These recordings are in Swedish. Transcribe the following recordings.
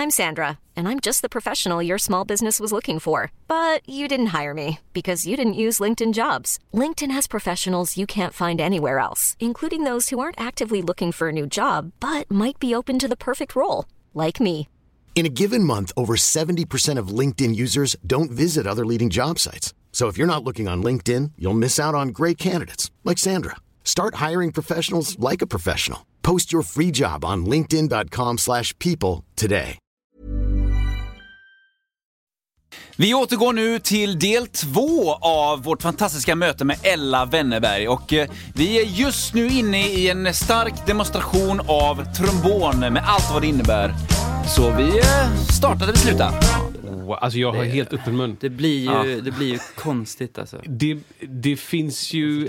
I'm Sandra, and I'm just the professional your small business was looking for. But you didn't hire me because you didn't use LinkedIn Jobs. LinkedIn has professionals you can't find anywhere else, including those who aren't actively looking for a new job, but might be open to the perfect role, like me. In a given month, over 70% of LinkedIn users don't visit other leading job sites. So if you're not looking on LinkedIn, you'll miss out on great candidates like Sandra. Start hiring professionals like a professional. Post your free job on linkedin.com/people today. Vi återgår nu till del 2 av vårt fantastiska möte med Ella Wennerberg. Och vi är just nu inne i en stark demonstration av trombon med allt vad det innebär. Så vi startade vid sluta. Alltså jag har helt öppen mun. Det blir ju konstigt alltså. Det finns ju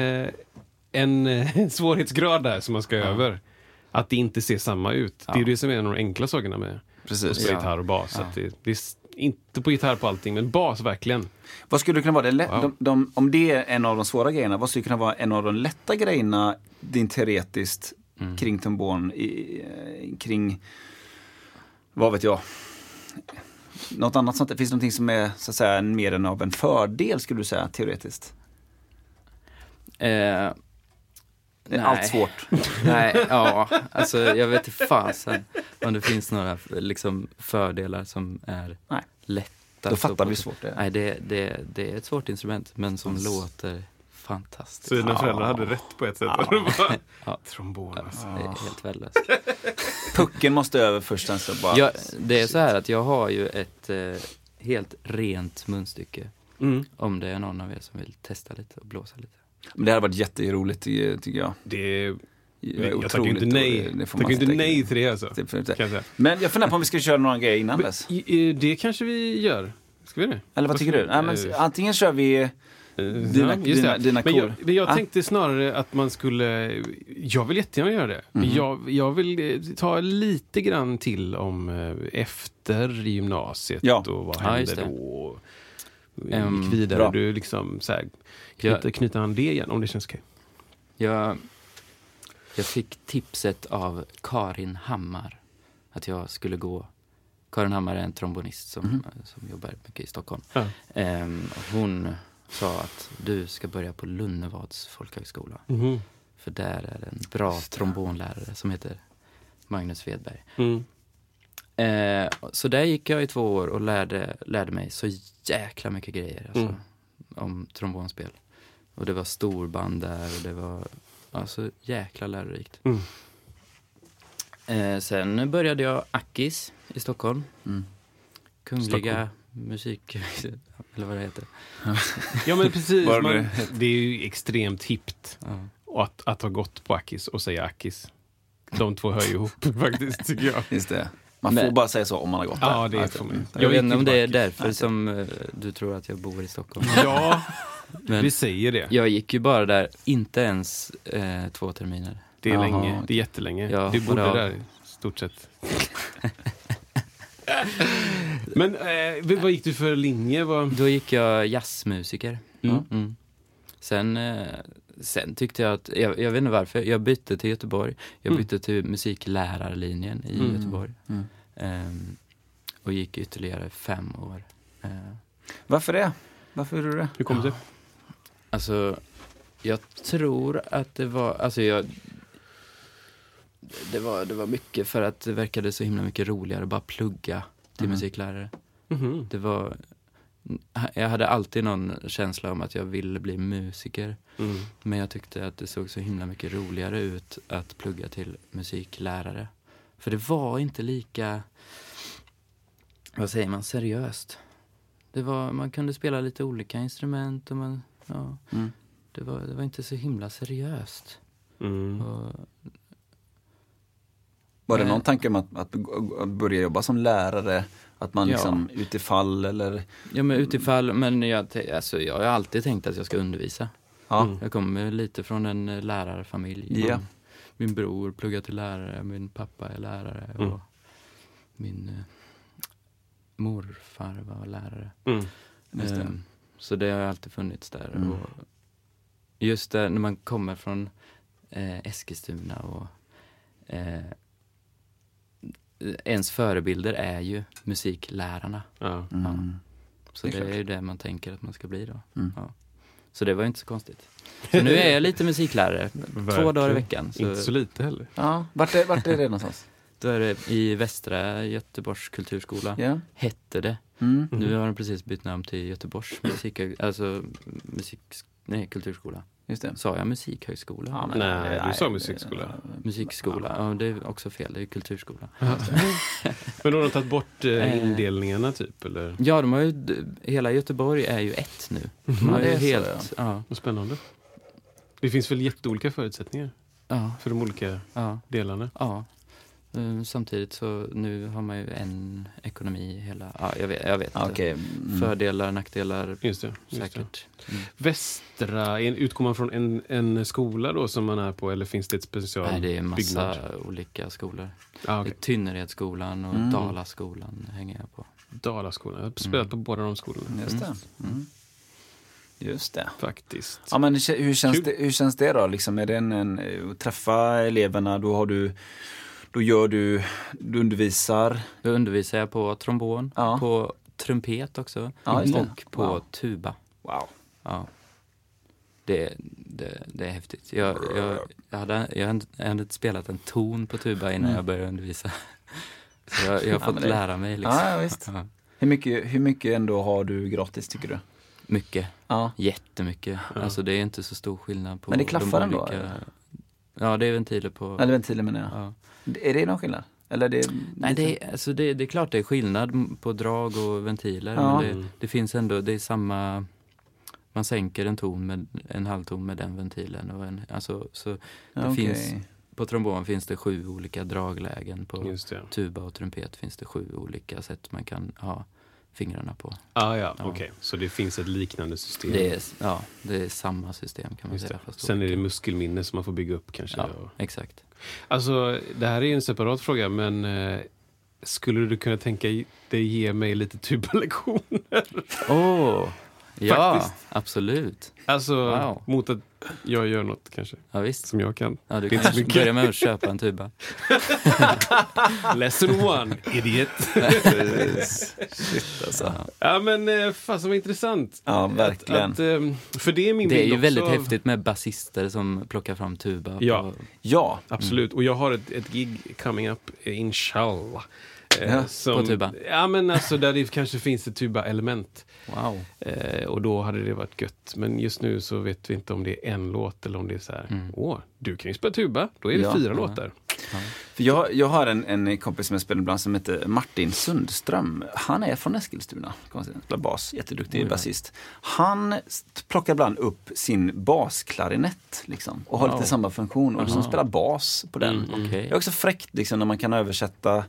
en svårighetsgrad där som man ska över. Att det inte ser samma ut. Det är det som är en av de enkla sakerna med gitarr och bas. Att det är inte på gitarr på allting, men bas verkligen. Vad skulle det kunna vara? Om det är en av de svåra grejerna, vad skulle det kunna vara en av de lätta grejerna din teoretiskt kring trombon, kring, vad vet jag, något annat sånt? Finns det någonting som är så att säga mer än av en fördel, skulle du säga, teoretiskt? Nej. Allt svårt. Nej, ja, alltså jag vet inte fasen om det finns några liksom fördelar som är lätta. Då fattar vi svårt det är. Nej, det är ett svårt instrument, men som låter fantastiskt. Så dina föräldrar hade rätt på ett sätt. Trombon. Alltså, det är helt värdelöst. Pucken måste över först. Ja, det är så här att jag har ju ett helt rent munstycke. Om det är någon av er som vill testa lite och blåsa lite. Men det hade varit jätteroligt, tycker jag. Jag tackar inte nej. Tackar inte nej till det alltså. Men jag funderar på om vi ska köra några grejer innan dess. Det kanske vi gör. Ska vi det? Eller vad tycker du? Nej, men antingen kör vi dina kor. Men jag tänkte snarare att man skulle... Jag vill jättegärna göra det. Men jag vill ta lite grann till om efter gymnasiet och vad hände då. Gick vidare. Du liksom så här, knyta an det igen om det känns okej. Jag fick tipset av Karin Hammar att jag skulle gå. Karin Hammar är en trombonist som jobbar mycket i Stockholm. Hon sa att du ska börja på Lunnevads folkhögskola. För där är det en bra trombonlärare som heter Magnus Svedberg. Så där gick jag i 2 år och lärde mig så jäkla mycket grejer alltså, om trombonspel. Och det var storband där och det var alltså jäkla lärorikt. Sen började jag Akis i Stockholm. Kungliga musik, eller vad det heter. Ja, men precis. Det är ju extremt hippt att ha gått på Akis och säga Akis. De två hör ju ihop faktiskt, tycker jag. Just det. Man får bara säga så om man har gått där. Ja, det får man. Jag vet inte om det är därför som du tror att jag bor i Stockholm. Ja, men vi säger det. Jag gick ju bara där, inte ens 2 terminer. Det är länge, det är jättelänge. Ja, du bodde där i stort sett. Men vad gick du för linje? Då gick jag jazzmusiker. Sen tyckte jag att, jag vet inte varför, jag bytte till Göteborg. Jag bytte till musiklärarlinjen i Göteborg. Och gick ytterligare 5 år. Varför det? Varför gjorde du det? Hur kom det? Alltså, jag tror att det var, alltså det var mycket för att det verkade så himla mycket roligare att bara plugga till musiklärare. Det var, jag hade alltid någon känsla om att jag ville bli musiker. Men jag tyckte att det såg så himla mycket roligare ut att plugga till musiklärare. För det var inte lika, vad säger man, seriöst. Man kunde spela lite olika instrument och det var inte så himla seriöst. Var det någon tanke om att börja jobba som lärare? Att man liksom utifall eller... Ja, men utifall, men jag har alltid tänkt att jag ska undervisa. Jag kommer lite från en lärarfamilj. Min bror pluggar till lärare, min pappa är lärare och min morfar var lärare. Så det har alltid funnits där. Och just där, när man kommer från Eskilstuna och ens förebilder är ju musiklärarna. Ja. Ja. Så Det är det är ju det man tänker att man ska bli då. Ja. Så det var ju inte så konstigt. Så nu är jag lite musiklärare 2 dagar i veckan. Så inte så lite heller. Ja, vart är det någonstans? då är det i Västra Göteborgs kulturskola. Ja. Hette det. Nu har de precis bytt namn till Göteborgs kulturskola. Just det. Sa jag musikhögskola? Ja, Nej, du sa musikskola. Musikskola, ja det är också fel, det är kulturskola. Men har de tagit bort indelningarna typ? Eller? Ja, de har ju, hela Göteborg är ju ett nu. De har ju det är helt, så, ja. Vad spännande. Det finns väl jätteolika förutsättningar Ja, för de olika delarna? ja. Samtidigt så nu har man ju en ekonomi i hela... Ja, jag vet inte. Okay. Fördelar, nackdelar, Just det. säkert. Västra, utgår man från en skola då som man är på, eller finns det ett special? Nej, det är massa byggnad? olika skolor. Ah, okay. Tynneredsskolan och Dalaskolan hänger jag på. Dalaskolan, jag har spelat på båda de skolorna. Just det. Just det. Faktiskt. Ja, men hur känns det då? Liksom, är det en träffa eleverna, du undervisar? Då undervisar jag på trombon, på trumpet också och på tuba. Wow. Ja. Det är häftigt. Jag hade inte spelat en ton på tuba innan jag började undervisa. Så jag har fått lära mig liksom. Ja, visst. Ja. Hur mycket ändå har du gratis, tycker du? Mycket. Ja. Jättemycket. Ja. Alltså det är inte så stor skillnad på... Men det klaffar de ändå? olika... Ja, det är ventiler på... Eller ventiler menar jag. Ja. Är det någon skillnad? Eller Nej, det är klart det är skillnad på drag och ventiler. Ja. Men det finns ändå, det är samma... Man sänker en ton med en halvton med den ventilen. Och så det finns... På trombon finns det 7 olika draglägen. På tuba och trumpet finns det 7 olika sätt man kan ha fingrarna på. Okej. Så det finns ett liknande system. Det är samma system kan man säga. Fast sen är det muskelminne som man får bygga upp kanske. Ja, exakt. Alltså, det här är en separat fråga, men skulle du kunna tänka dig ge mig lite tubalektioner? Ja, absolut. Alltså, mot att jag gör något kanske. Ja, visst. Som jag kan. Ja, du kan börja med att köpa en tuba. Lesson 1, idiot. Shit, alltså. Ja, men fan som intressant. Ja, verkligen. För det är min Det är ju också väldigt häftigt med basister som plockar fram tuba. Ja, absolut. Och jag har ett gig coming up, inshallah. På tuba? Ja, men alltså där det kanske finns ett tuba-element. Wow. Och då hade det varit gött. Men just nu så vet vi inte om det är en låt eller om det är så här. Du kan ju spela tuba. Då är det 4 låtar. Ja. För jag har en kompis som jag spelar ibland som heter Martin Sundström. Han är från Eskilstuna. Spelar bas, jätteduktig basist. Han plockar ibland upp sin basklarinett liksom, och har lite samma funktion. Och som spelar bas på den. Det är också fräckt liksom, när man kan översätta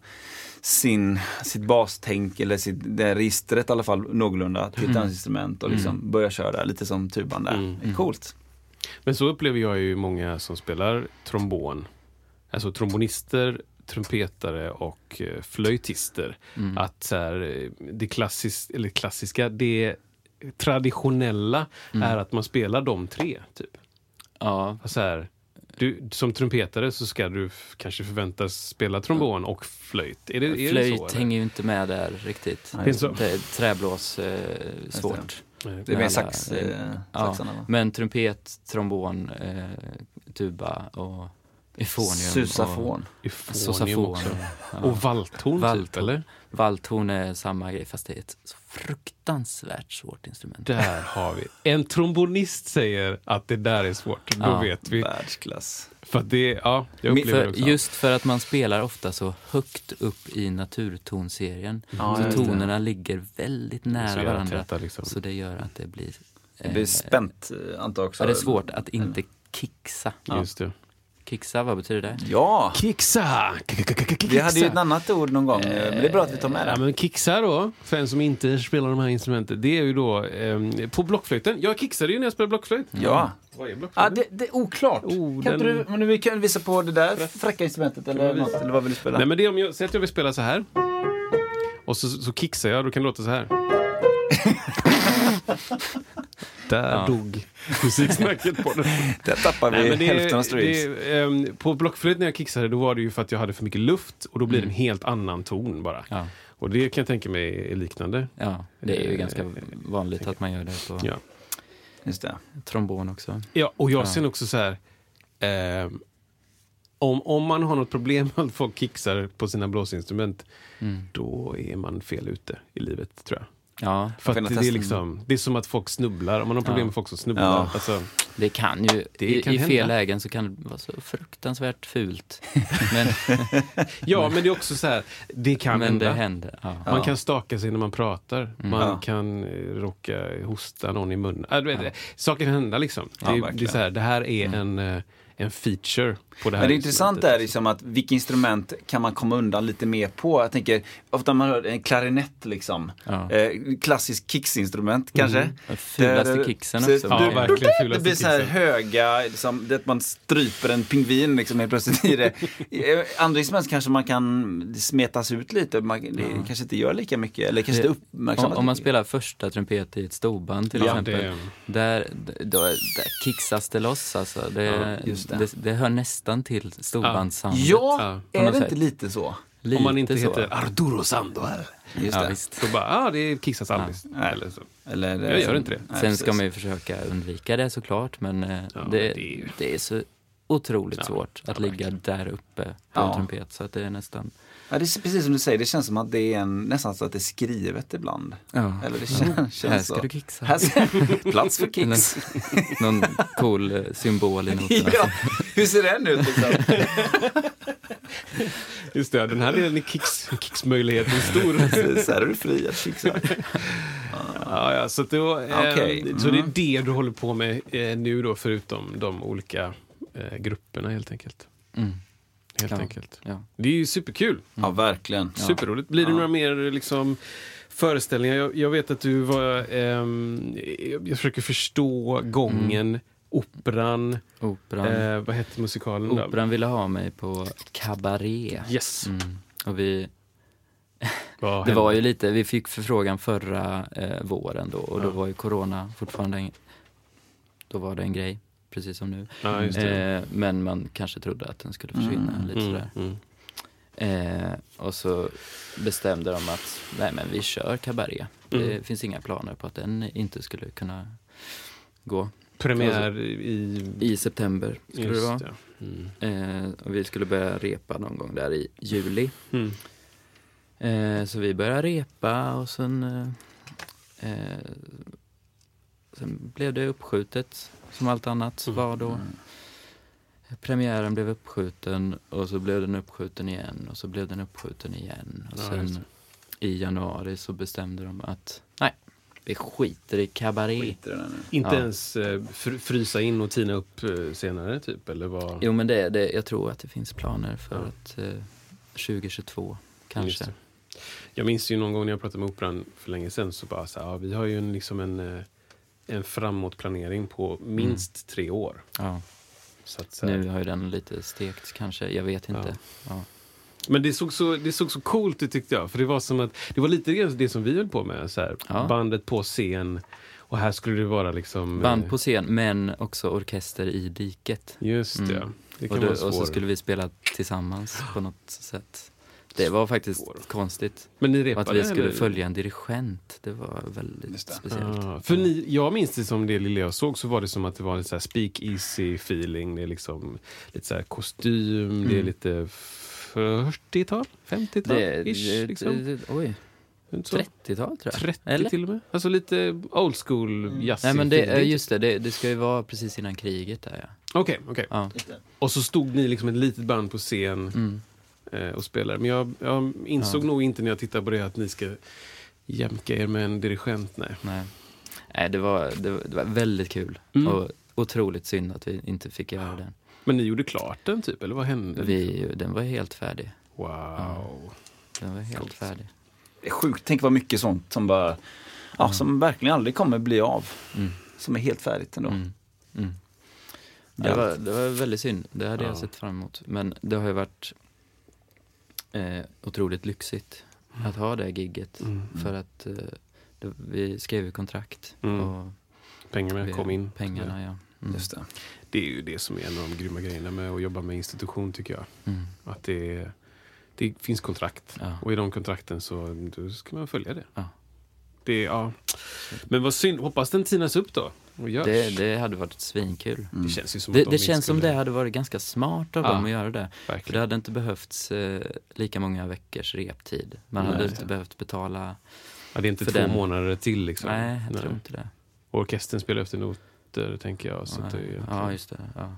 sitt bastänk eller det registret i alla fall någorlunda till ett instrument och liksom börja köra lite som tuban där. Det är coolt. Men så upplever jag ju många som spelar trombon. Alltså trombonister, trumpetare och flöjtister. Att så här, det klassiska, det traditionella är att man spelar de 3 typ. Ja. Så här, du, som trumpetare så ska du kanske förväntas spela trombon och flöjt. Är det flöjt så, hänger ju inte med där riktigt. Träblås svårt. Det är mer saxarna. Men trumpet, trombon, tuba och eufonium. Susafon. Susafon. Och valthorn typ, eller? Valthorn är samma grej, fast det är ett så fruktansvärt svårt instrument. Där har vi. En trombonist säger att det där är svårt. Då vet vi. Världsklass. För att det, jag upplever det också. Just för att man spelar ofta så högt upp i naturtonserien. Så tonerna ligger väldigt nära varandra. Täta, liksom. Så det gör att det blir... Det blir spänt, antar jag också. Ja, det är svårt att inte kicksa. Just det. Kicksa, vad betyder det? Ja! Kicksa! Vi hade ju ett annat ord någon gång, men det är bra att vi tar med det. Ja, men kicksa då, för en som inte spelar de här instrumenten, det är ju då på blockflöjten. Jag kicksade ju när jag spelade blockflöjt. Ja. Vad är blockflöjten? Det är oklart. Kan inte du, men vi kan visa på det där fräcka instrumentet eller något, eller vad vill du spela? Nej, men det är om jag säger att jag vill spela så här. Och så kicksar jag, då kan det låta så här. Där dog musiksnacket på det. Där tappar vi hälften av streams. På Blockflöjt när jag kicksade, då var det ju för att jag hade för mycket luft och då blir det en helt annan ton bara. Ja. Och det kan jag tänka mig är liknande. Ja, det är ju ganska vanligt att man gör det på just det. Trombon också. Ja, och jag ser också så här... Om man har något problem med att folk kicksar på sina blåsinstrument, då är man fel ute i livet, tror jag. Ja, för att det är som att folk snubblar. Om man har problem med folk som snubblar. Ja. Alltså, det kan ju, i fel lägen så kan det vara så fruktansvärt fult. Men ja, men det är också så här, det kan hända. Det händer. Ja. Man kan staka sig när man pratar. Man kan råka hosta någon i munnen. Saker kan hända liksom. Det är så här, det här är en feature på det här. Men det intressanta är liksom att vilka instrument kan man komma undan lite mer på. Jag tänker, ofta man hör en klarinett liksom. Klassisk kicksinstrument kanske. Fulaste kicksen också. Ja, verkligen fulaste. Det blir så här höga, liksom, det att man stryper en pingvin liksom helt plötsligt i det. Andra instrument kanske man kan smetas ut lite. Det kanske inte gör lika mycket. Eller kanske inte uppmärksammat. Om man spelar första trumpet i ett storband till exempel. Där kicksas det loss alltså. Det hör nästan till storbandssoundet. Ja, är det inte lite så? Lite om man inte heter Arturo Sandoval. Just det. Så bara, det kissas aldrig. Eller så. Jag gör inte det. Sen ska man ju försöka undvika det såklart, men det är så otroligt svårt att ligga där uppe på en trumpet, så att det är nästan... Ja, det är precis som du säger, det känns som att det är nästan så att det är skrivet ibland. Ja. Eller det känns här ska du kicksa. Plats för kicks. Någon cool symbol i noterna. Ja, hur ser den ut liksom? Just det, den här delen är kicksmöjligheten stor. Så här är du fri att kicksa. Ja, så så det är det du håller på med nu då, förutom de olika grupperna helt enkelt. Helt enkelt. Ja. Det är ju superkul. Ja, verkligen. Superroligt. Blir det några mer liksom föreställningar? Jag vet att du var... jag försöker förstå gången. Operan. Vad hette musikalen då? Operan ville ha mig på Cabaret. Yes. Och vi... det var ju lite... Vi fick förfrågan förra våren då. Och då var ju corona fortfarande... Då var det en grej. Precis som nu. Ja, just det. Men man kanske trodde att den skulle försvinna lite sådär. Och så bestämde de att nej, men vi kör Cabaret. Det finns inga planer på att den inte skulle kunna gå. Premiär i september skulle det vara. Och vi skulle börja repa någon gång där i juli. Så vi började repa och sen blev det uppskjutet som allt annat var då. Premiären blev uppskjuten och så blev den uppskjuten igen och så blev den uppskjuten igen. Och sen i januari så bestämde de att nej, vi skiter i Cabaret. Inte ens frysa in och tina upp senare typ, eller vad? Jo, men jag tror att det finns planer för att 2022 kanske. Jag minns ju någon gång när jag pratade med Operan för länge sedan så bara så här, vi har ju en framåtplanering på minst 3 år. Ja. Så att, nu har ju den lite stekt kanske, jag vet inte. Ja. Men det såg så coolt ut tyckte jag, för det var som att det var lite det som vi höll på med så här, bandet på scen och här skulle det vara liksom band på scen men också orkester i diket. Just det. Det kan vara svårt. Och så skulle vi spela tillsammans på något sätt. Det var faktiskt konstigt. Men ni repade, att vi skulle följa en dirigent. Det var väldigt speciellt. För jag minns det som det lilla jag såg, så var det som att det var en så här speak-easy feeling. Det är liksom lite så här kostym, det är lite 40-tal, 50-tal-ish liksom. Oj. 30-tal tror jag. 30 eller? Till och med. Alltså lite old school jazz. Nej, men just det ska ju vara precis innan kriget där, ja. Okej. Ja. Och så stod ni liksom ett litet band på scen och spelade. Men jag insåg nog inte när jag tittade på det att ni ska jämka er med en dirigent. Nej, det var väldigt kul. Och otroligt synd att vi inte fick göra den. Men ni gjorde klart den typ, eller vad hände? Den var helt färdig. Wow. Ja, den var helt färdig. Det är sjukt, tänk vad mycket sånt som bara som verkligen aldrig kommer bli av. Som är helt färdigt ändå. Det var väldigt synd. Det hade jag sett fram emot. Men det har ju varit otroligt lyxigt att ha det gigget. För att vi skrev ju kontrakt. Och Pengarna kom in. Pengarna, ja. Just det. Det är ju det som är en av de grymma grejerna med att jobba med institution, tycker jag. Att det finns kontrakt. Ja. Och i de kontrakten så då ska man följa det. Ja. Men vad synd. Hoppas den tinas upp då. Och det hade varit svinkul. Det känns ju som det känns som det hade varit ganska smart av dem att göra det. Verkligen. För det hade inte behövts lika många veckors reptid. Man hade inte behövt betala. Ja, det är inte 2 månader till liksom. Nej, jag tror inte det. Och orkestern spelar efter noter, tänker jag. Så ja, just det. Ja.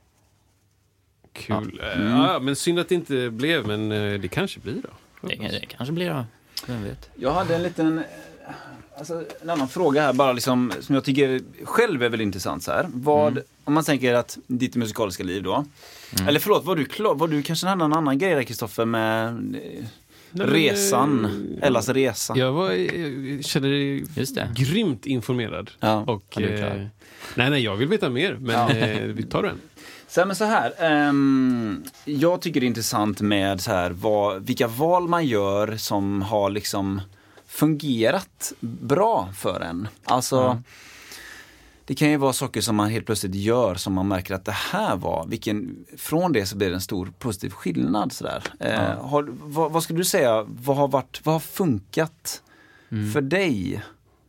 Kul. Men synd att det inte blev, men det kanske blir då. Det kanske blir då. Vem vet. Jag hade en liten... en annan fråga här bara liksom, som jag tycker själv är väldigt intressant så här. Om man tänker att ditt musikaliska liv då. Eller förlåt, var du kanske hade en annan grej där, Kristoffer, med resan, Ellas resa? Jag känner dig grymt informerad. Ja. Och nej, jag vill veta mer, men vi tar den. Så här, jag tycker det är intressant med så här, vilka val man gör som har liksom fungerat bra för en. Alltså, det kan ju vara saker som man helt plötsligt gör som man märker att det här från det så blir det en stor positiv skillnad. Så där. Vad skulle du säga, vad har funkat för dig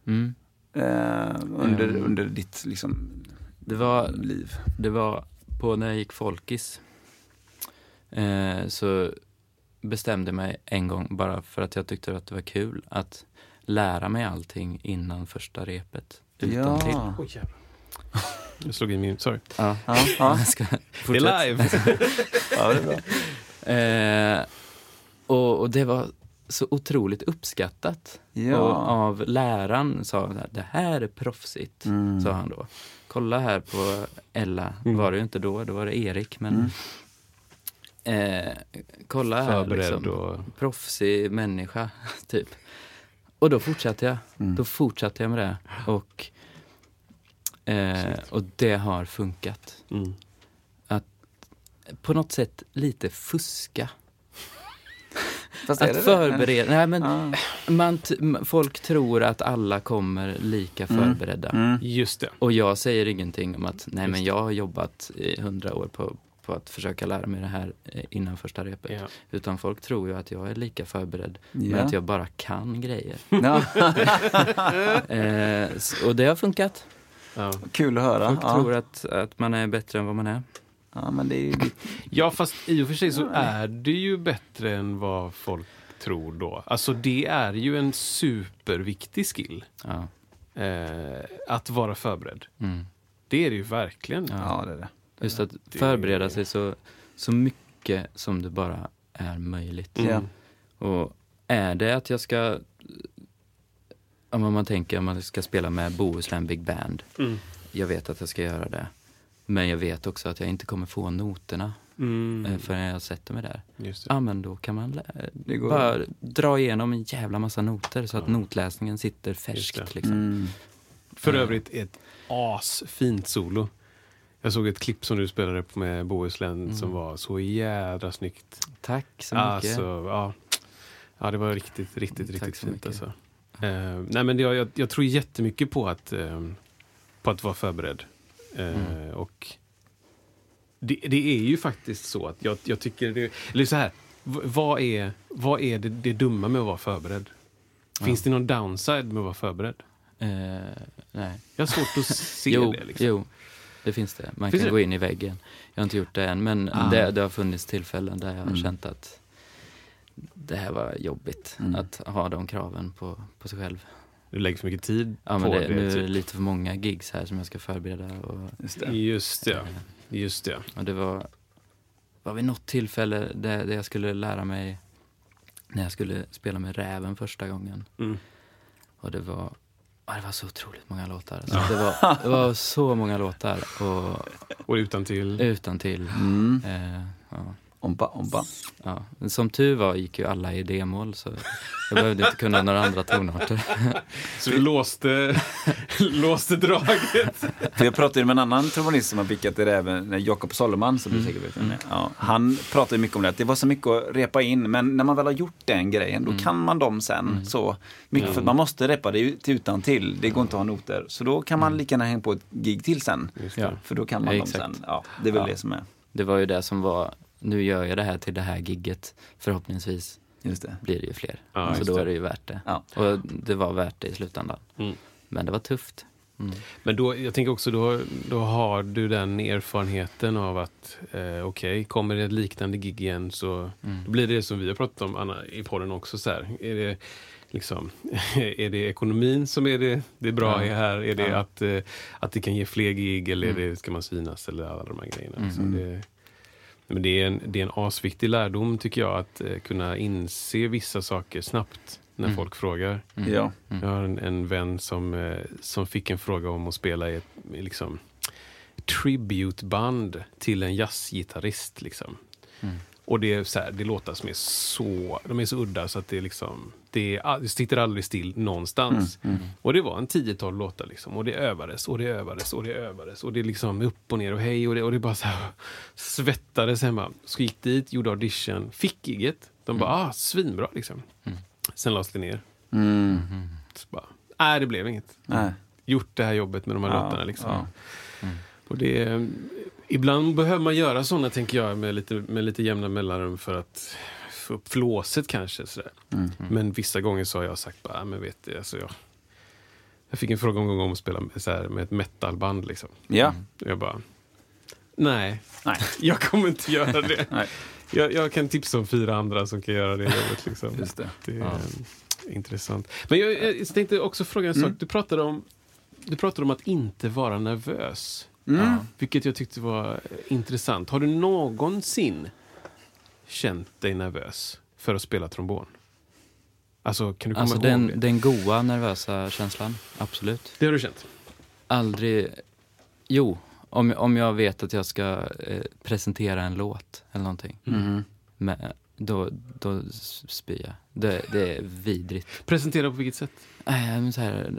under ditt liksom, liv? Det var på när jag gick folkis. Så bestämde mig en gång, bara för att jag tyckte att det var kul, att lära mig allting innan första repet. Utan till. Jag slog in min, sorry. Ja. Jag ska det är live. Ja, det är bra. Och det var så otroligt uppskattat. Och av läraren sa det här är proffsigt, sa han då. Kolla här på Ella, var det ju inte då var det Erik, men kolla här liksom, proffsig människa typ. Och då fortsatte jag med det och det har funkat. Att på något sätt lite fuska. Fast att förbereda. Nej, men folk tror att alla kommer lika förberedda. Just det. Och jag säger ingenting om att men jag har jobbat i 100 år på att försöka lära mig det här innan första repet. Ja. Utan folk tror ju att jag är lika förberedd, men att jag bara kan grejer. Och det har funkat. Ja. Kul att höra. Folk tror att man är bättre än vad man är. Ja, men det är ju... Ja, fast i och för sig så är det ju bättre än vad folk tror då. Alltså det är ju en superviktig skill. Ja. Att vara förberedd. Det är det ju verkligen. Ja, det är det. Just att förbereda sig så mycket som det bara är möjligt. Och är det att jag ska... Om man tänker om man ska spela med Bohuslän Big Band. Jag vet att jag ska göra det. Men jag vet också att jag inte kommer få noterna förrän jag sätter mig där. Ja, men då kan man bara dra igenom en jävla massa noter så att notläsningen sitter färskt. Liksom. För övrigt ett asfint solo. Jag såg ett klipp som du spelade på med Bohuslän som var så jädra snyggt. Tack så mycket. Alltså, ja, det var riktigt fint. Alltså. Nej, men jag tror jättemycket på att vara förberedd. Och det är ju faktiskt så att jag tycker det, eller så här, vad är det dumma med att vara förberedd? Finns det någon downside med att vara förberedd? Nej. Jag har svårt att se det liksom. Jo, det finns det. Man kan gå in i väggen. Jag har inte gjort det än, men det har funnits tillfällen där jag har känt att det här var jobbigt att ha de kraven på sig själv. Du lägger för mycket tid på men det. Nu är det lite för många gigs här som jag ska förbereda. Och, Just det. Och det var vid något tillfälle där jag skulle lära mig när jag skulle spela med Räven första gången. Och det var så otroligt många låtar. Alltså, det var så många låtar. Och utan till. Ja. Ompa. Ja, som tur var gick ju alla i D-mål, så jag behövde inte kunna några andra tonarter. Så du låste draget? För jag pratade med en annan trombonist som har pickat det även, Jakob Solleman, som du säkert vet. Ja, han pratade mycket om det, att det var så mycket att repa in, men när man väl har gjort den grejen, då kan man dem sen så mycket, för man måste repa det utan till. Det går inte att ha noter. Så då kan man lika gärna hänga på ett gig till sen. För då kan man dem sen. Ja, det är väl det som är. Det var ju det som var, nu gör jag det här till det här gigget. Förhoppningsvis blir det ju fler. Ja, så då är det ju värt det. Ja. Och det var värt det i slutändan. Men det var tufft. Men då, jag tänker också, då har du den erfarenheten av att okej, kommer det ett liknande gig igen, så då blir det som vi har pratat om, Anna, i podden också. Så här, är det liksom, är det ekonomin som är det bra i här? Är det att det kan ge fler gig, eller är det, ska man svinas, eller alla de här grejerna? Så men det är en asviktig lärdom, tycker jag, att kunna inse vissa saker snabbt när folk frågar. Ja. Jag har en vän som fick en fråga om att spela i ett liksom tributeband till en jazzgitarrist liksom. Och det är så här, det låtar som de är så udda så att det liksom det sitter aldrig still någonstans. Och det var en 10-tal låtar liksom, och det övades och det liksom upp och ner och hej, och det bara så här svettades hemma. Så gick dit, gjorde audition, fick giget. De bara svinbra liksom. Sen lades det ner. Så bara, det blev inget. Gjort det här jobbet med de här låtarna liksom. Och det ibland behöver man göra sådana, tänker jag, med lite jämna mellanrum för att få upp flåset kanske sådär. Men vissa gånger så har jag sagt bara, men vet du, alltså jag fick en fråga en gång om att spela så här, med ett metalband liksom. Ja. Och jag bara, nej, jag kommer inte göra det. Nej. Jag kan tipsa om 4 andra som kan göra det jobbet liksom. Just det. Det är intressant. Men jag tänkte också fråga en sak. Du pratade om att inte vara nervös. Vilket jag tyckte var intressant. Har du någonsin känt dig nervös för att spela trombon? Alltså, kan du komma ihåg det? Den goa nervösa känslan, absolut. Det har du känt? Aldrig. Jo, om jag vet att jag ska presentera en låt eller någonting. Men då spyr jag. Det är vidrigt. Presentera på vilket sätt? Så här.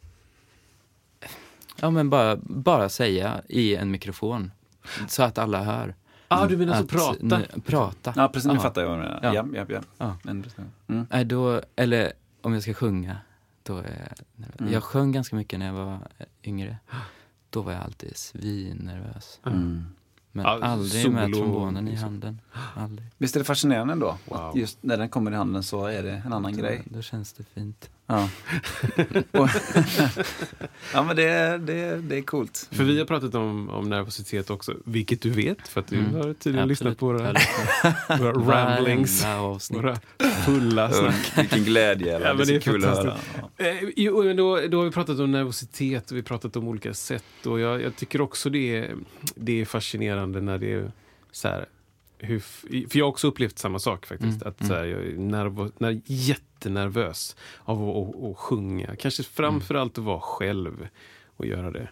Ja, men bara säga i en mikrofon så att alla hör. Du menar så prata? Prata. Ja, precis, nu fattar jag vad du menar. Ja. Nej, då, eller om jag ska sjunga, då är jag jag sjöng ganska mycket när jag var yngre. Då var jag alltid svinnervös. Men aldrig med trombonen i handen. Aldrig. Visst är det fascinerande då? Wow. Att just när den kommer i handen så är det en annan grej. Då känns det fint. Ja. Ja, men det är coolt. För vi har pratat om nervositet också, vilket du vet, för att du har tydligen lyssnat på våra ramblings, våra fulla snack. Vilken glädje. Ja, men det är kul att höra. Då har vi pratat om nervositet och vi har pratat om olika sätt, och jag tycker också det är fascinerande när det är så här, för jag har också upplevt samma sak faktiskt, att så här, jag är jättenervös av att sjunga, kanske framförallt att vara själv och göra det.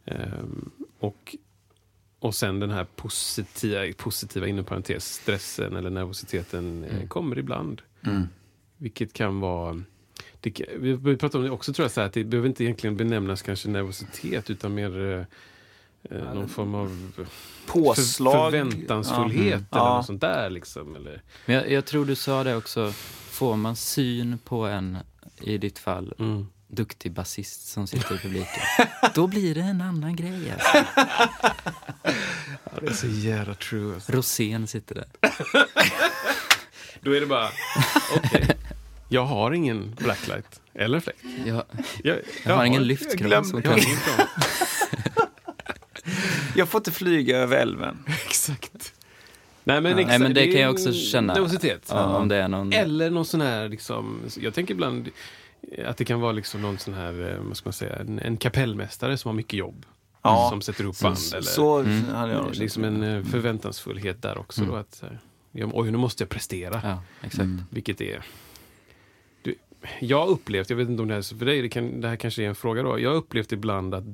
Och sen den här positiva inom parentes, stressen eller nervositeten kommer ibland, vilket kan vara vi pratar om det också, tror jag, så här, att det behöver inte egentligen benämnas kanske nervositet, utan mer någon form av påslag, förväntansfullhet eller något sånt där liksom, eller. Men jag tror du sa det också, får man syn på en, i ditt fall duktig basist som sitter i publiken, då blir det en annan grej alltså. Det är så jävla true alltså. Rosén sitter där. Då är det bara okej. Jag har ingen blacklight eller fläkt. Jag har ingen lyftkran som kan. Jag får inte flyga över älven. Exakt. Nej, men det kan jag också känna. Nervositet. Om det är någon. Eller någon sån här liksom, jag tänker ibland att det kan vara liksom någon sån här, vad ska man säga, en kapellmästare som har mycket jobb. Som sätter upp band. Eller liksom en förväntansfullhet där också. Då, att nu måste jag prestera. Ja, exakt. Vilket är... Jag har upplevt, jag vet inte om det här är för dig, det här kanske är en fråga då. Jag har upplevt ibland att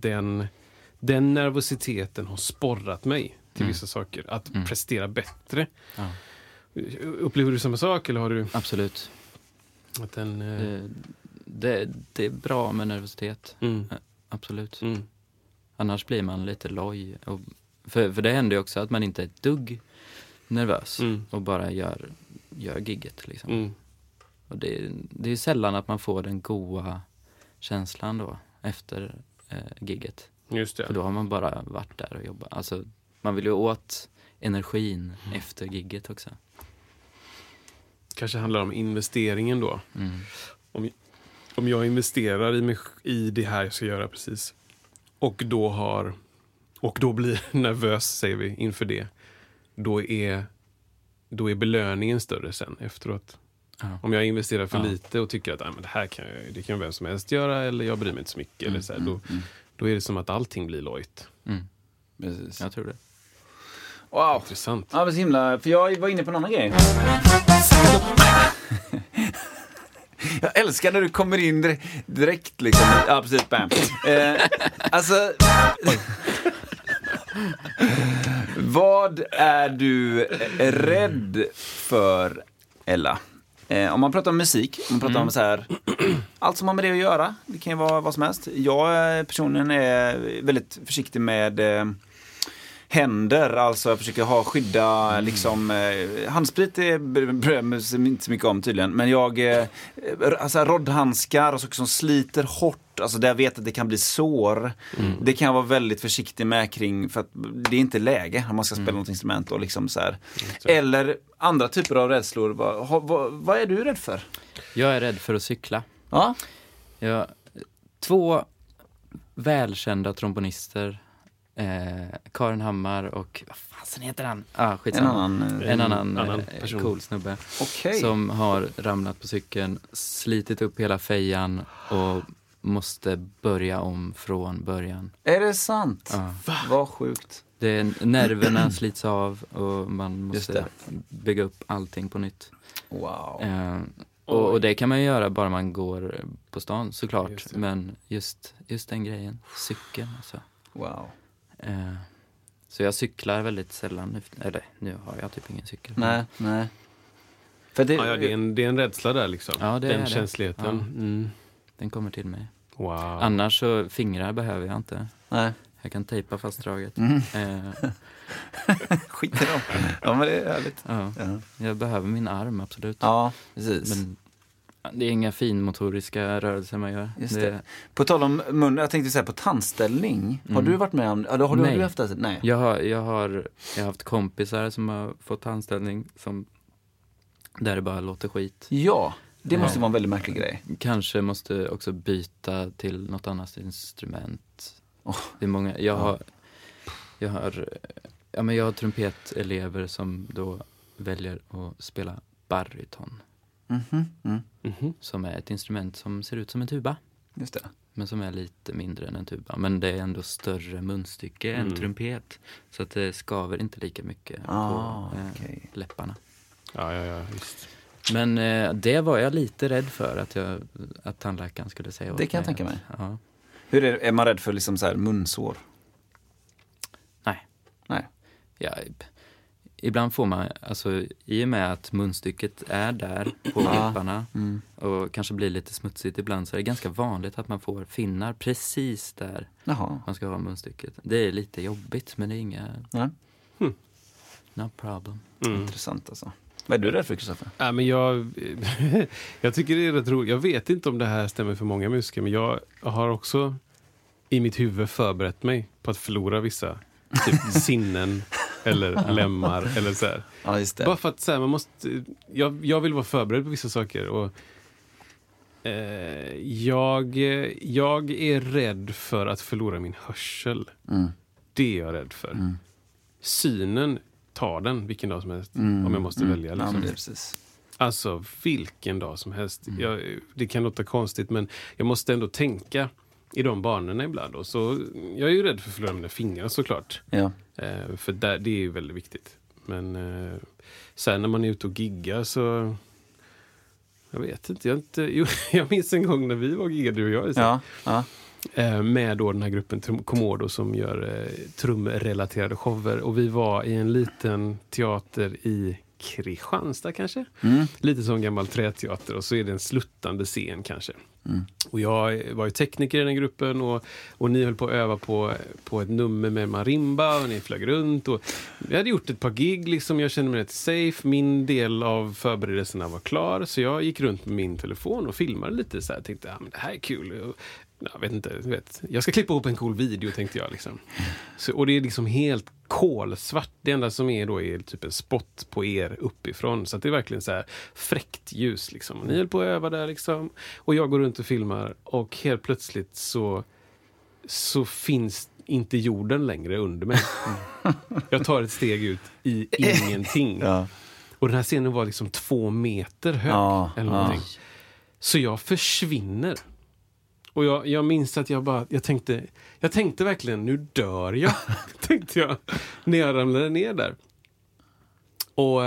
den nervositeten har sporrat mig till vissa saker. Att prestera bättre. Upplever du samma sak eller har du... Absolut. Att den, det är bra med nervositet. Absolut. Annars blir man lite loj. För det händer ju också att man inte är ett dugg nervös och bara gör gigget liksom. Och det är sällan att man får den goda känslan då efter gigget. Just det. För då har man bara varit där och jobbat. Alltså, man vill ju åt energin efter gigget också. Kanske handlar om investeringen då. Om jag investerar i det här jag ska göra precis och då blir nervös, säger vi, inför det. Då är belöningen större sen efteråt. Om jag investerar för lite och tycker att men det här det kan vem som helst göra eller jag bryr mig inte så mycket eller så här, då är det som att allting blir lojt. Precis. Jag tror det. Wow. Intressant. Ja, men så himla, för jag var inne på en annan grej. Jag älskar när du kommer in direkt liksom. Ja, precis, bam. Alltså vad är du rädd för, Ella? Om man pratar om musik, om man pratar om så här, allt som har med det att göra, det kan ju vara vad som helst. Jag personligen är väldigt försiktig med händer, alltså jag försöker skydda liksom, handsprit bryr mig inte så mycket om tydligen, men jag alltså roddhandskar och så som sliter hårt, alltså där jag vet att det kan bli sår, det kan jag vara väldigt försiktig med kring, för att det är inte läge när man ska spela något instrument och liksom så här. Eller andra typer av rädslor. Vad är du rädd för? Jag är rädd för att cykla. Ja. 2 välkända trombonister, Karin Hammar och vad fasen heter han? En annan person. Cool snubbe. Okay. Som har ramlat på cykeln, slitit upp hela fejan och måste börja om från början. Är det sant? Vad sjukt. Nerverna slits av och man måste bygga upp allting på nytt. Wow. Och det kan man ju göra bara man går på stan såklart. Men just den grejen, cykeln alltså. Wow. Så jag cyklar väldigt sällan. Eller nu har jag typ ingen cykel. Nej. För det är en rädsla där liksom. Ja, det den är känsligheten. Ja. Den kommer till mig. Wow. Annars så fingrar behöver jag inte. Nej. Jag kan tejpa fast draget. Skit i dem. Ja, men det är härligt. Ja. Jag behöver min arm, absolut. Ja, precis. Men det är inga finmotoriska rörelser man gör. Just det. På tal om mun, jag tänkte säga på tandställning. Har du varit med om? Har du haft det? Nej. Jag har haft kompisar som har fått tandställning där det bara låter skit. Ja, det måste vara en väldigt märklig grej. Kanske måste också byta till något annat instrument. Det är många. Jag har trumpetelever som då väljer att spela baryton. Som är ett instrument som ser ut som en tuba. Just det. Men som är lite mindre än en tuba. Men det är ändå större munstycke än trumpet. Så att det skaver inte lika mycket på läpparna. Ja, visst. Men det var jag lite rädd för att tandläkaren skulle säga åt mig. Det kan jag tänka mig. Ja. Hur är man rädd för liksom så här munsår? Nej. Ja, ibland får man, alltså i och med att munstycket är där på läpparna och kanske blir lite smutsigt ibland, så är det ganska vanligt att man får finnar precis där man ska ha munstycket. Det är lite jobbigt, men det är inga... No problem. Intressant alltså. Vad är du rädd för, Kristoffer? Ja, men jag tycker det är rätt roligt. Jag vet inte om det här stämmer för många musiker, men jag har också i mitt huvud förberett mig på att förlora vissa typ sinnen eller lemmar eller så här. Ja, just det. Bara för att så här, man måste, jag vill vara förberedd på vissa saker och jag är rädd för att förlora min hörsel. Det är jag rädd för. Synen, tar den vilken dag som helst om jag måste välja. Liksom. Ja, det är precis. Alltså vilken dag som helst. Det kan låta konstigt, men jag måste ändå tänka i de banorna ibland. Och så, jag är ju rädd för att förlora mina fingrar såklart. Ja. För det är ju väldigt viktigt. Men sen när man är ute och giggar så... Jag vet inte. Jag minns en gång när vi var giggade, du och jag. Med då den här gruppen Komodo som gör trumrelaterade shower. Och vi var i en liten teater i Kristianstad kanske. Lite som gammal träteater, och så är det en sluttande scen kanske. Och jag var ju tekniker i den gruppen, och ni höll på att öva på ett nummer med marimba, och ni flög runt, och vi hade gjort ett par gig liksom. Jag kände mig rätt safe, min del av förberedelserna var klar, så jag gick runt med min telefon och filmade lite så här, tänkte men det här är kul. Och, jag vet inte, jag ska klippa ihop en cool video, tänkte jag liksom. Och det är liksom helt kolsvart. Det enda som är då är typ en spot på er uppifrån. Så att det är verkligen så här fräckt ljus liksom. Ni höll på att öva där liksom. Och jag går runt och filmar, och helt plötsligt så finns inte jorden längre under mig. Jag tar ett steg ut i ingenting. Ja. Och den här scenen var liksom 2 meter hög eller någonting. Så jag försvinner. Och jag minns att jag tänkte verkligen, nu dör jag, tänkte jag, när jag ramlade ner där. Och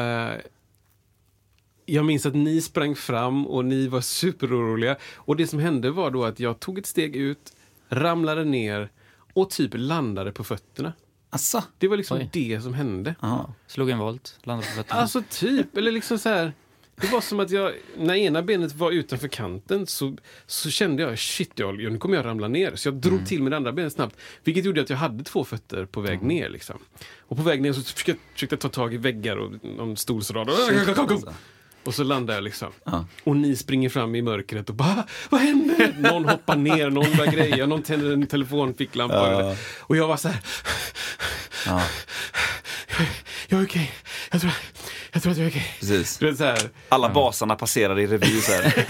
jag minns att ni sprang fram, och ni var superoroliga. Och det som hände var då att jag tog ett steg ut, ramlade ner och typ landade på fötterna. Asså? Det var liksom det som hände. Aha. Slog en volt, landade på fötterna. Alltså typ, eller liksom så här. Det var som att när ena benet var utanför kanten så kände jag, shit, nu kommer jag ramla ner. Så jag drog till med det andra benet snabbt. Vilket gjorde att jag hade 2 fötter på väg ner liksom. Och på väg ner så försökte jag ta tag i väggar och någon stolsrad. Och så landade jag liksom. Och ni springer fram i mörkret och bara, vad händer? Någon hoppar ner, någon börjar greja, någon tänder en telefonficklampa. Och jag var så här. Jag är okej. Jag tror att jag är okej. Precis. Du vet, så här. Alla basarna passerar i revy så här.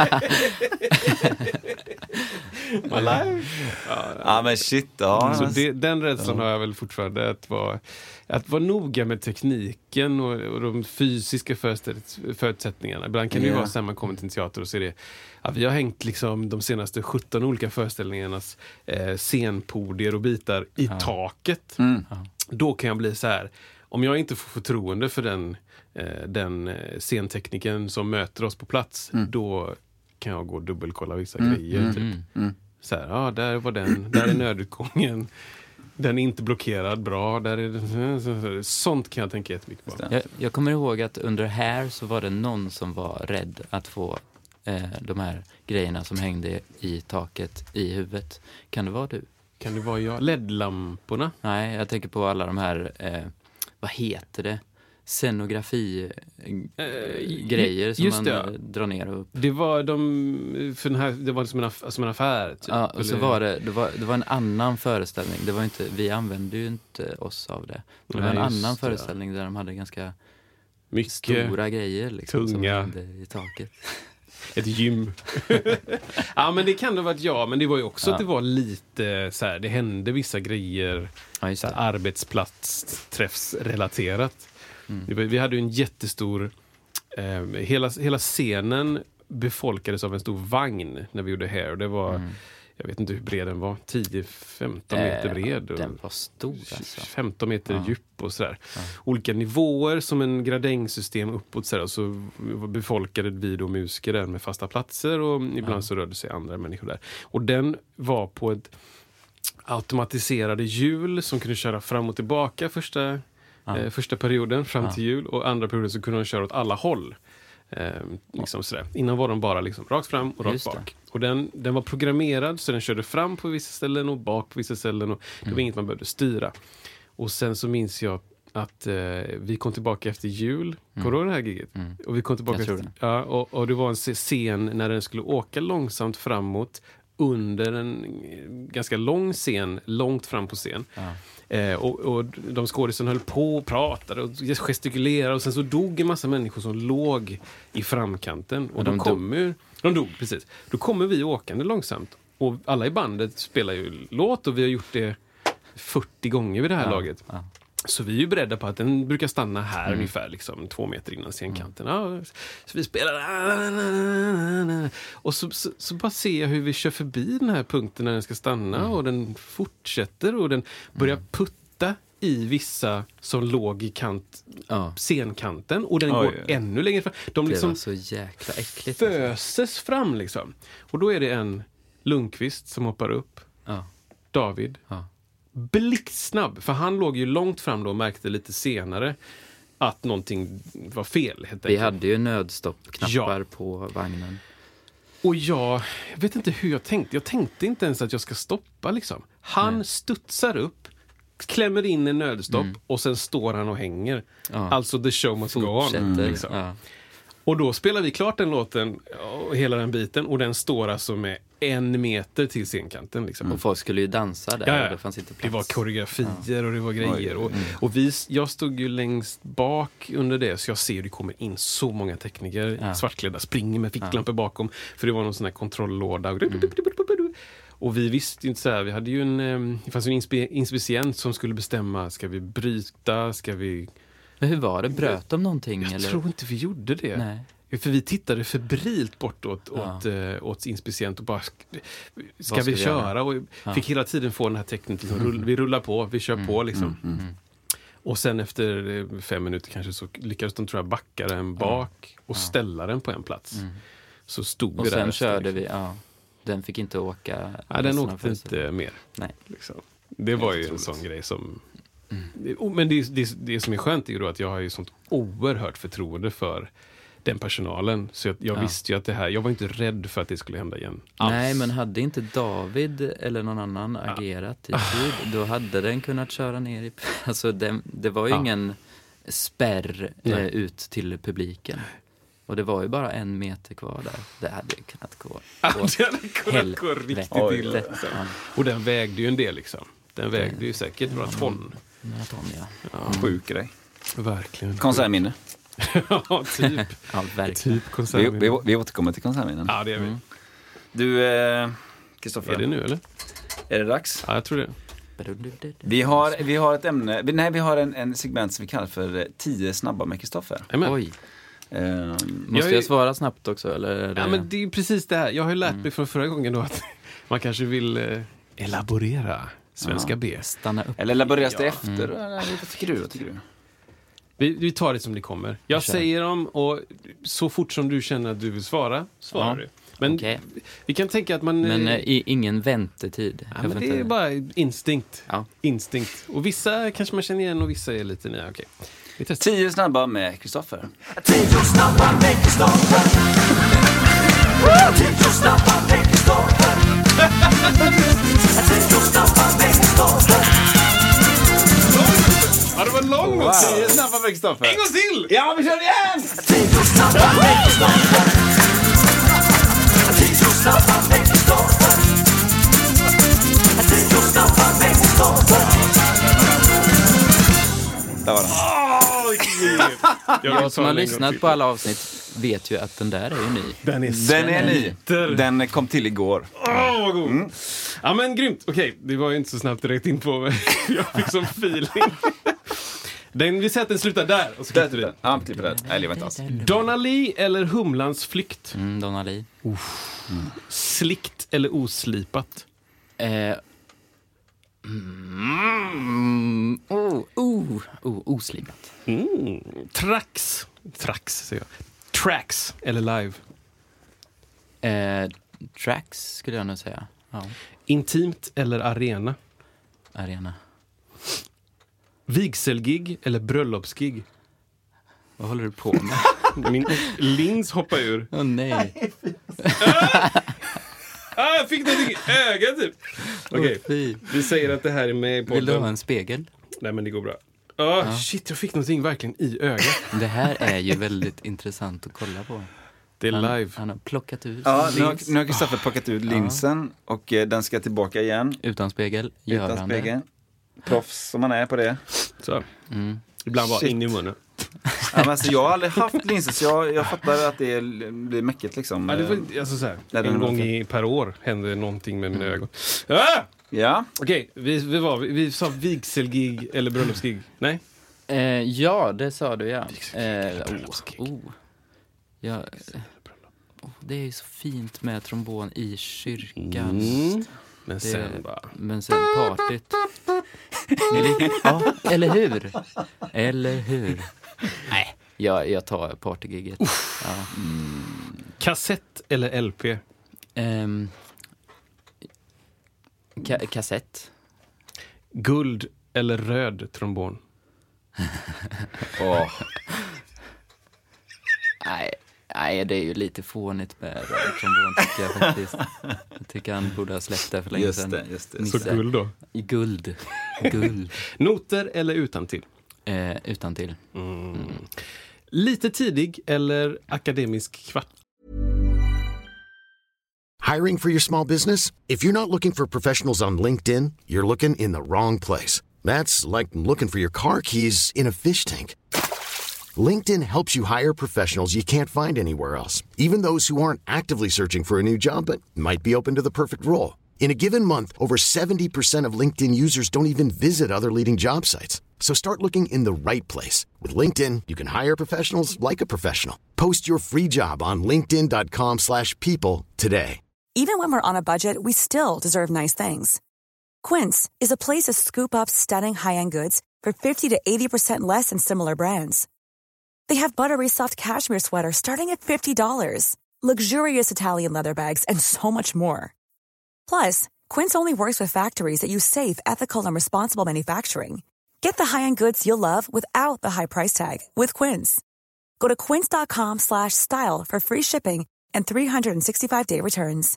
Ja, men shit. Ja. Så den rädslan har jag väl fortfarande, att vara noga med tekniken och de fysiska förutsättningarna. Ibland kan det ju vara så här, man kommer till en teater och så är det, vi har hängt liksom de senaste 17 olika föreställningarnas scenpodier och bitar i taket. Då kan jag bli så här, om jag inte får förtroende för den scentekniken som möter oss på plats, då kan jag gå och dubbelkolla vissa grejer. Typ. Så här, där var den, där är nödutgången. Den är inte blockerad bra. Där är sånt kan jag tänka jättemycket på. Jag kommer ihåg att under här så var det någon som var rädd att få de här grejerna som hängde i taket i huvudet. Kan det vara du? Kan det vara jag? LED-lamporna? Nej, jag tänker på alla de här, vad heter det? Scenografi-grejer som man drar ner och upp. Det var det var som en affär. Typ. Ja, och så var det var en annan föreställning. Det var inte, vi använde ju inte oss av det. Det var en annan föreställning där de hade ganska mycket stora grejer liksom, tunga som hängde i taket. Ett gym. Ja, men det kan det ha varit men det var ju också att det var lite så här, det hände vissa grejer så här, arbetsplatsträffsrelaterat. Vi hade ju en jättestor hela scenen befolkades av en stor vagn när vi gjorde Hair. Det var jag vet inte hur bred den var, 10-15 meter bred. Den var stor alltså. 15 meter djup och sådär. Olika nivåer som en gradängsystem uppåt sådär. Och så befolkade vi då musiker där med fasta platser och ibland så rörde sig andra människor där. Och den var på ett automatiserade hjul som kunde köra fram och tillbaka första perioden fram till jul, och andra perioden så kunde de köra åt alla håll. Liksom sådär. Innan var de bara liksom rakt fram och rakt bak. Och den var programmerad så den körde fram på vissa ställen och bak på vissa ställen, och det var inget man behövde styra. Och sen så minns jag att vi kom tillbaka efter jul. Kommer du ihåg det här giget? Och vi kom tillbaka och det var en scen när den skulle åka långsamt framåt under en ganska lång scen, långt fram på scen. Och de skådespelarna höll på och pratade och gestikulerade, och sen så dog en massa människor som låg i framkanten, och de dog, precis. Då kommer vi åkande långsamt, och alla i bandet spelar ju låt, och vi har gjort det 40 gånger vid det här laget. Så vi är ju beredda på att den brukar stanna här ungefär liksom 2 meter innan scenkanten. Så vi spelar och så bara ser jag hur vi kör förbi den här punkten när den ska stanna, och den fortsätter, och den börjar putta i vissa som låg i scenkanten, och den går ännu längre fram. De liksom så jäkla äckligt. Föses fram liksom. Och då är det en Lundqvist som hoppar upp. David. Blixtsnabb, för han låg ju långt fram då och märkte lite senare. att någonting var fel. Vi hade ju nödstoppknappar på vagnen. Och jag vet inte hur jag tänkte. Jag tänkte inte ens att jag ska stoppa liksom. Han studsar upp, klämmer in en nödstopp och sen står han och hänger. Ja. Alltså the show must go on. Liksom. Ja. Och då spelar vi klart den låten och hela den biten och den står alltså med 1 meter till scenkanten. Liksom. Och folk skulle ju dansa där och det fanns inte plats. Det var koreografier och det var grejer. Och jag stod ju längst bak under det så jag ser det kommer in så många tekniker svartklädda, springer med ficklampor bakom för det var någon sån här kontrolllåda. Och vi visste ju inte så här, vi hade ju det fanns en inspicient som skulle bestämma, ska vi bryta, ska vi... Men hur var det? Bröt de någonting? Jag tror inte vi gjorde det. Nej. För vi tittade febrilt bortåt åt inspicient och bara ska vi köra? Och fick hela tiden få den här tekniken. Vi rullar på, vi kör på liksom. Och sen efter 5 minuter kanske så lyckades de tror jag backa den bak och ställa den på en plats. Så stod vi där. Och sen körde vi, den fick inte åka. Nej, den åkte inte mer. Nej. Liksom. Det var ju en sån grej som... Men det som är skönt är ju då att jag har ju sånt oerhört förtroende för den personalen. Så jag visste ju att det här... Jag var inte rädd för att det skulle hända igen. Alls. Nej, men hade inte David eller någon annan agerat i tid, då hade den kunnat köra ner i... Alltså det var ju ingen spärr ut till publiken. Och det var ju bara 1 meter kvar där. Det hade ju kunnat gå. Det hade kunnat gå riktigt illa. Och den vägde ju en del liksom. Den vägde ju säkert några ton. Några ton, Sjuk grej. Verkligen. Konsertminne. Ja, typ. Ja, verkligen. Typ konsertminne. Vi återkommer till konsertminnen. Ja, det är vi. Du, Kristoffer. Är det nu, eller? Är det dags? Ja, jag tror det. Vi har ett ämne. Vi har en segment som vi kallar för 10 snabba med Kristoffer. Oj. Måste jag svara snabbt också? Eller ja, men det är precis det här. Jag har ju lärt mig från förra gången då att man kanske vill elaborera svenska B. Stanna upp. Eller elaboreras det efter? Vad tycker du? Vi tar det som det kommer. Jag säger dem och så fort som du känner att du vill svarar du. Men vi kan tänka att man... Men ingen väntetid. Ja, men det är bara instinkt. Ja. Instinkt. Och vissa kanske man känner igen och vissa är lite nya. Okej. 10 snabba med Kristoffer. 10 snabba med Kristoffer. 10 snabba med Kristoffer. 10 snabba med Kristoffer. Ja, det var långt. 10 snabba med Kristoffer. En gång till! Ja, vi kör igen! 10 snabba med Kristoffer. 10 snabba med Kristoffer. 10 snabba med Kristoffer. Där var den. Jag som har lyssnat på alla avsnitt vet ju att den där är ju ny. Den är ny. Den kom till igår. Vad god. Ja, men grymt. Okej, det var ju inte så snabbt direkt in på. Jag fick sån feeling. Vi sätter den slutar där. Och så klipper vi. Ja, klipper där. Nej, det var inte alls. Donna Lee eller Humlans flykt? Donna Lee. Slikt eller oslipat? Oslipat. Tracks säger jag. Tracks eller live? Tracks skulle jag nog säga. Ja. Intimt eller arena? Arena. Vigselgig eller bröllopsgig? Vad håller du på med? Min lins hoppar ur. Åh nej. Jag fick någonting i ögat typ. Okej, vi säger att det här är med på. Vill du ha en spegel? Nej, men det går bra. Shit, jag fick någonting verkligen i ögat. Det här är ju väldigt intressant att kolla på. Det är live. Han har plockat ut. Ja, nu har Kristoffer plockat ut linsen och den ska tillbaka igen. Utan spegel. Utan spegel. Proffs som man är på det. Så. Ibland bara in i munnen. Ja, men alltså, jag har aldrig haft linser så jag fattar att det blir mäcket liksom. Ja, det var, alltså, så här, en gång per år hände någonting med mina ögon. Ja. Okej, vi sa vigselgig eller bröllopsgig. Nej? Ja, det sa du, ja. Det är ju så fint med trombon i kyrkan. Men sen bara... Men sen partyt. Ja, eller hur? Eller hur? Nej, jag tar partygiget. Ja. Kassett eller LP? Kassett. Guld eller röd trombon? Nej, det är ju lite fånigt med trombon tycker jag faktiskt. Jag tycker han borde ha släppt det för länge sedan. Just det. Så guld då? Guld. Noter eller utantill? Utantill. Lite tidig eller akademisk kvart? Hiring for your small business? If you're not looking for professionals on LinkedIn, you're looking in the wrong place. That's like looking for your car keys in a fish tank. LinkedIn helps you hire professionals you can't find anywhere else, even those who aren't actively searching for a new job but might be open to the perfect role. In a given month, over 70% of LinkedIn users don't even visit other leading job sites. So start looking in the right place. With LinkedIn, you can hire professionals like a professional. Post your free job on linkedin.com/people today. Even when we're on a budget, we still deserve nice things. Quince is a place to scoop up stunning high-end goods for 50 to 80% less than similar brands. They have buttery soft cashmere sweaters starting at $50, luxurious Italian leather bags, and so much more. Plus, Quince only works with factories that use safe, ethical, and responsible manufacturing. Get the high-end goods you'll love without the high price tag with Quince. Go to quince.com/style for free shipping and 365-day returns.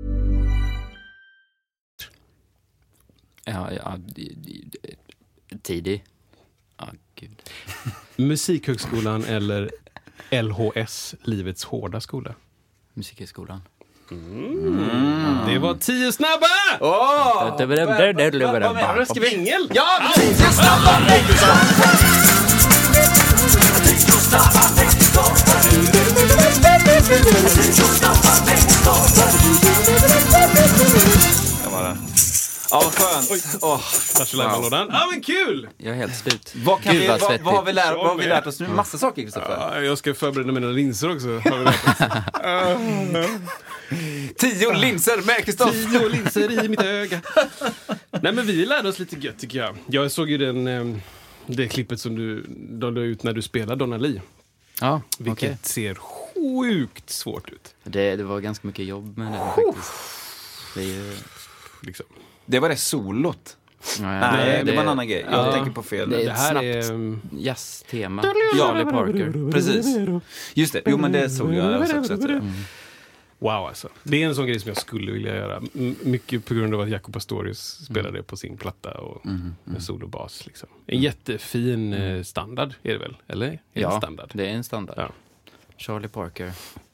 Tidig. Gud. Musikhögskolan eller LHS, livets hårda skola? Musikhögskolan. Det var 10 snabba! Vad menar du? Skvängel? Ja, 10 snabba veckor! 10 snabba veckor! 10 snabba veckor! Det var det. Ja, vad skönt. Wow. Men kul! Jag är helt slut. Vad har vi lärt oss nu? Massa saker, Kristoffer. Jag ska förbereda mina linser också. 10 linser med Kristoffer. 10 linser i mitt öga. Nej, men vi lärde oss lite gött, tycker jag. Jag såg ju det klippet som du la ut när du spelade Donna Lee. Ja, vilket ser sjukt svårt ut. Det var ganska mycket jobb med det faktiskt. Det är ju liksom. Det var det solot. Nej, det var en annan grej. Jag tänker på fel. Det är ett snabbt jazz-tema. Charlie Parker. Precis. Just det. Jo, men det såg jag också efter det. Wow, alltså. Det är en sån grej som jag skulle vilja göra. Mycket på grund av att Jacob Pastorius spelade det på sin platta och med solobas. Liksom. En jättefin standard är det väl? Eller? Standard. Det är en standard. Ja. Charlie Parker.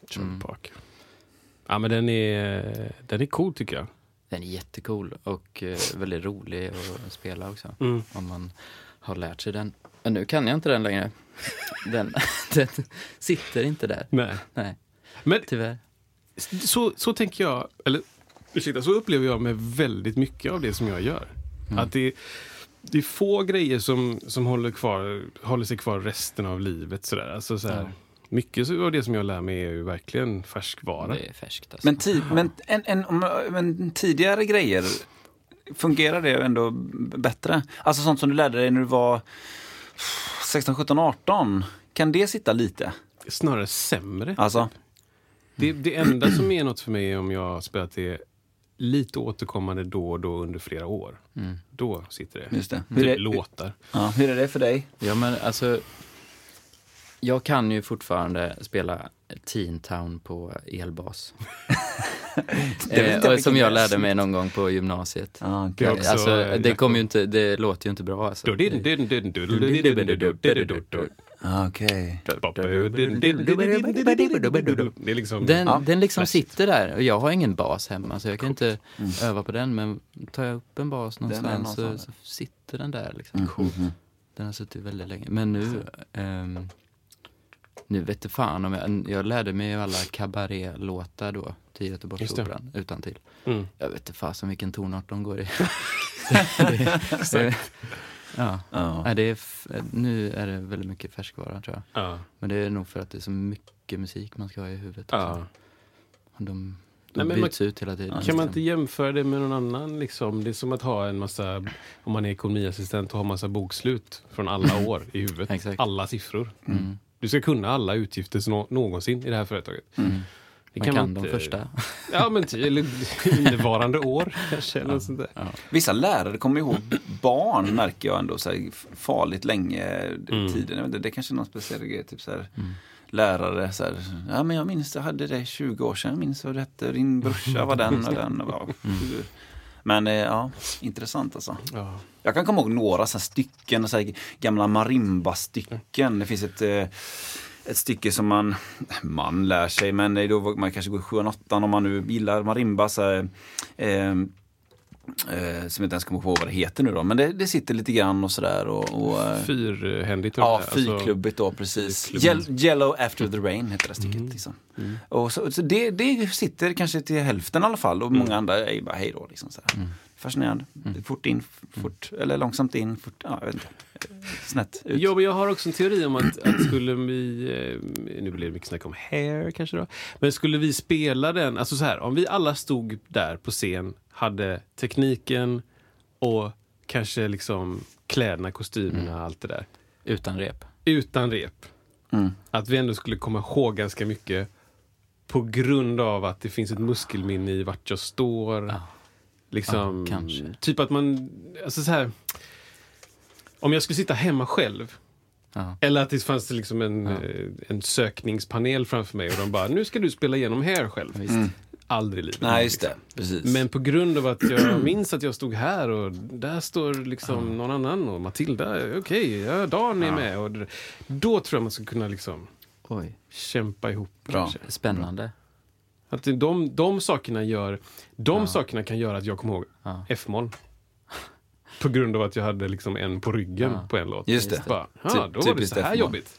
Ja, men den är cool, tycker jag. Den är jättecool och väldigt rolig att spela också. Om man har lärt sig den. Men nu kan jag inte den längre. Den sitter inte där. Nej. Men tyvärr. Så tänker jag, eller så upplever jag med väldigt mycket av det som jag gör. Att det är få grejer som håller sig kvar resten av livet sådär. Alltså så här, mycket av det som jag lär mig är ju verkligen färskvara. Det är färskt alltså. Men tidigare grejer, fungerar det ändå bättre? Alltså sånt som du lärde dig när du var 16, 17, 18. Kan det sitta lite? Snarare sämre. Alltså? Det enda som är något för mig är om jag har spelat det lite återkommande då och då under flera år. Då sitter det. Just det. Typ låtar. Ja, hur är det för dig? Ja, men alltså jag kan ju fortfarande spela Teen Town på elbas. Som jag lärde mig någon gång på gymnasiet. Alltså, det låter ju inte bra alltså. Okej. Den liksom sitter där och jag har ingen bas hemma så jag kan inte öva på den, men tar jag upp en bas någonstans så sitter den där liksom. Den har suttit väldigt länge. Men nu vet jag fan om jag lärde mig ju alla cabaret-låtar då till Göteborgsoperan utan till. Jag vet inte fan vilken tonart de går i. Nu är det väldigt mycket färskvara, tror jag. Men det är nog för att det är så mycket musik man ska ha i huvudet. De byts ut hela tiden. Kan man inte jämföra det med någon annan? Liksom? Det är som att ha en massa, om man är ekonomiassistent och har massa bokslut från alla år i huvudet. Exakt. Alla siffror. Du ska kunna alla utgifter någonsin i det här företaget. Man kan de första. Ja, men eller innevarande år kanske. Eller sånt där. Ja. Vissa lärare kommer ihåg barn, märker jag ändå, så här, farligt länge tiden. Det är kanske någon speciell grej, typ så här, lärare så här, ja men jag minns, jag hade det 20 år sedan, jag minns vad det hette, din brorsa var den och den. Men ja, intressant alltså. Ja. Jag kan komma ihåg några så här stycken, så här, gamla marimba-stycken. Det finns ett stycke som man lär sig, men då man kanske går 7-8 om man nu gillar marimba, så här, som inte ens kommer på vad det heter nu då, men det sitter lite grann och sådär och fyrhändigt. Ja, fyrklubbigt då, precis. Yellow After the Rain heter det stycket liksom. Och så det sitter kanske till hälften i alla fall, och många andra är bara hej då liksom så här. Fascinerande. Fort in, fort, eller långsamt in, fort, ja, jag vet inte. Snett ut. Ja, men jag har också en teori om att skulle vi, nu blir det mycket snack om Hair kanske då, men skulle vi spela den, alltså så här, om vi alla stod där på scen, hade tekniken och kanske liksom kläderna, kostymerna, allt det där. Utan rep. Att vi ändå skulle komma ihåg ganska mycket på grund av att det finns ett muskelminne i vart jag står. Liksom, typ att man, alltså så här, om jag skulle sitta hemma själv, eller att det fanns liksom en sökningspanel framför mig och de bara, nu ska du spela igenom Hair själv. Aldrig i livet. Nej, just det. Precis. Men på grund av att jag minns att jag stod här och där står liksom någon annan och Matilda, Dan är med, och då tror jag man ska kunna liksom kämpa ihop. Spännande. Att de sakerna sakerna kan göra att jag kommer ihåg F-moll. På grund av att jag hade liksom en på ryggen på en låt. Just det. Bara, då var det så här jobbigt.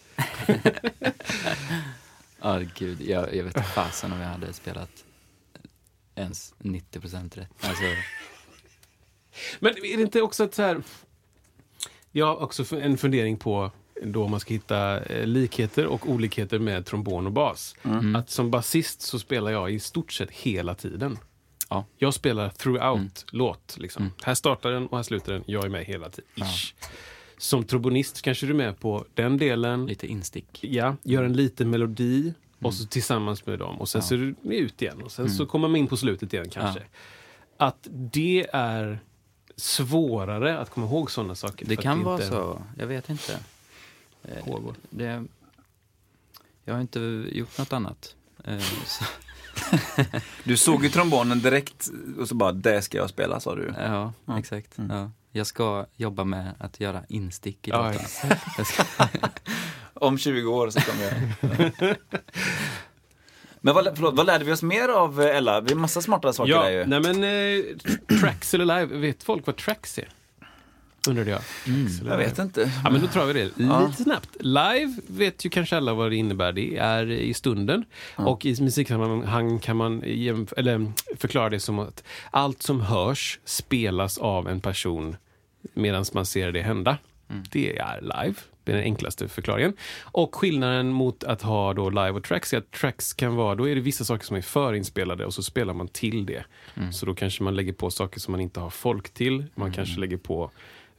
Gud, jag vet inte fasen om jag hade spelat ens 90% rätt. Alltså. Men är det inte också att så här, jag har också en fundering på då man ska hitta likheter och olikheter med trombon och bas. Att som basist så spelar jag i stort sett hela tiden. Ja. Jag spelar throughout låt. Liksom. Här startar den och här slutar den. Jag är med hela tiden. Som trombonist kanske du är med på den delen. Lite instick. Ja, gör en liten melodi och så tillsammans med dem. Och sen så är du ut igen. Och sen så kommer man in på slutet igen kanske. Att det är svårare att komma ihåg sådana saker. Det kan vara så. Jag vet inte. Jag har inte gjort något annat. Du såg ju trombonen direkt och så bara, det ska jag spela, sa du. Ja, exakt. Ja. Jag ska jobba med att göra instick i låten. Om 20 år så kommer jag. Men vad lärde vi oss mer av Ella? Vi har massa smarta saker där ju. Nej men tracks eller live, vet folk vad tracks är? Undrade jag. Jag vet inte. Ja, men då tror vi det lite snabbt. Live vet ju kanske alla vad det innebär. Det är i stunden. Och i musiksammanhang kan man förklara det som att allt som hörs spelas av en person medan man ser det hända. Det är live. Det är den enklaste förklaringen. Och skillnaden mot att ha då live och tracks är att tracks kan vara, då är det vissa saker som är förinspelade och så spelar man till det. Så då kanske man lägger på saker som man inte har folk till. Man kanske lägger på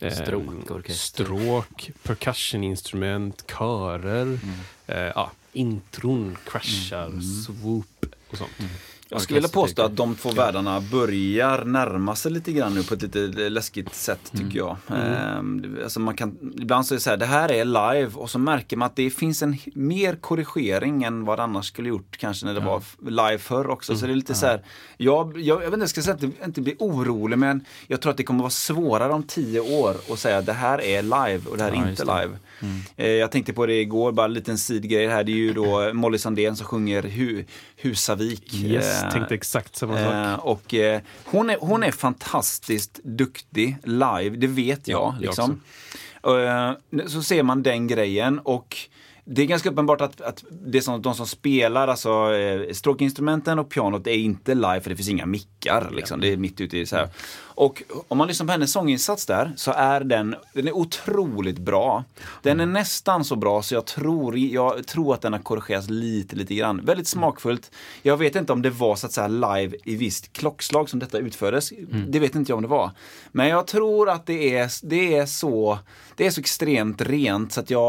stråk, percussioninstrument, körer, intron, crashar, swoop och sånt. Jag skulle vilja påstå att de två världarna börjar närma sig lite grann nu på ett lite läskigt sätt, tycker jag. Alltså man kan, ibland så är det så här, det här är live, och så märker man att det finns en mer korrigering än vad det annars skulle gjort kanske när det var live förr också. Så det är lite så här, jag vet inte, jag ska säga att inte bli orolig, men jag tror att det kommer vara svårare om 10 år att säga det här är live och det här är inte live. Jag tänkte på det igår, bara en liten sidgrej här. Det är ju då Molly Sandén som sjunger Husavik. Tänkte exakt samma sak. Och hon är fantastiskt duktig live, det vet jag. Liksom. Så ser man den grejen, och det är ganska uppenbart att det som de som spelar, alltså stråkinstrumenten och pianot, är inte live, för det finns inga mickar liksom. Det är mitt ute i så här. Och om man lyssnar på hennes sånginsats där, så är den är otroligt bra. Den är nästan så bra så jag tror att den har korrigerats lite grann. Väldigt smakfullt. Jag vet inte om det var så att säga live i visst klockslag som detta utfördes. Det vet inte jag om det var. Men jag tror att det är så extremt rent så att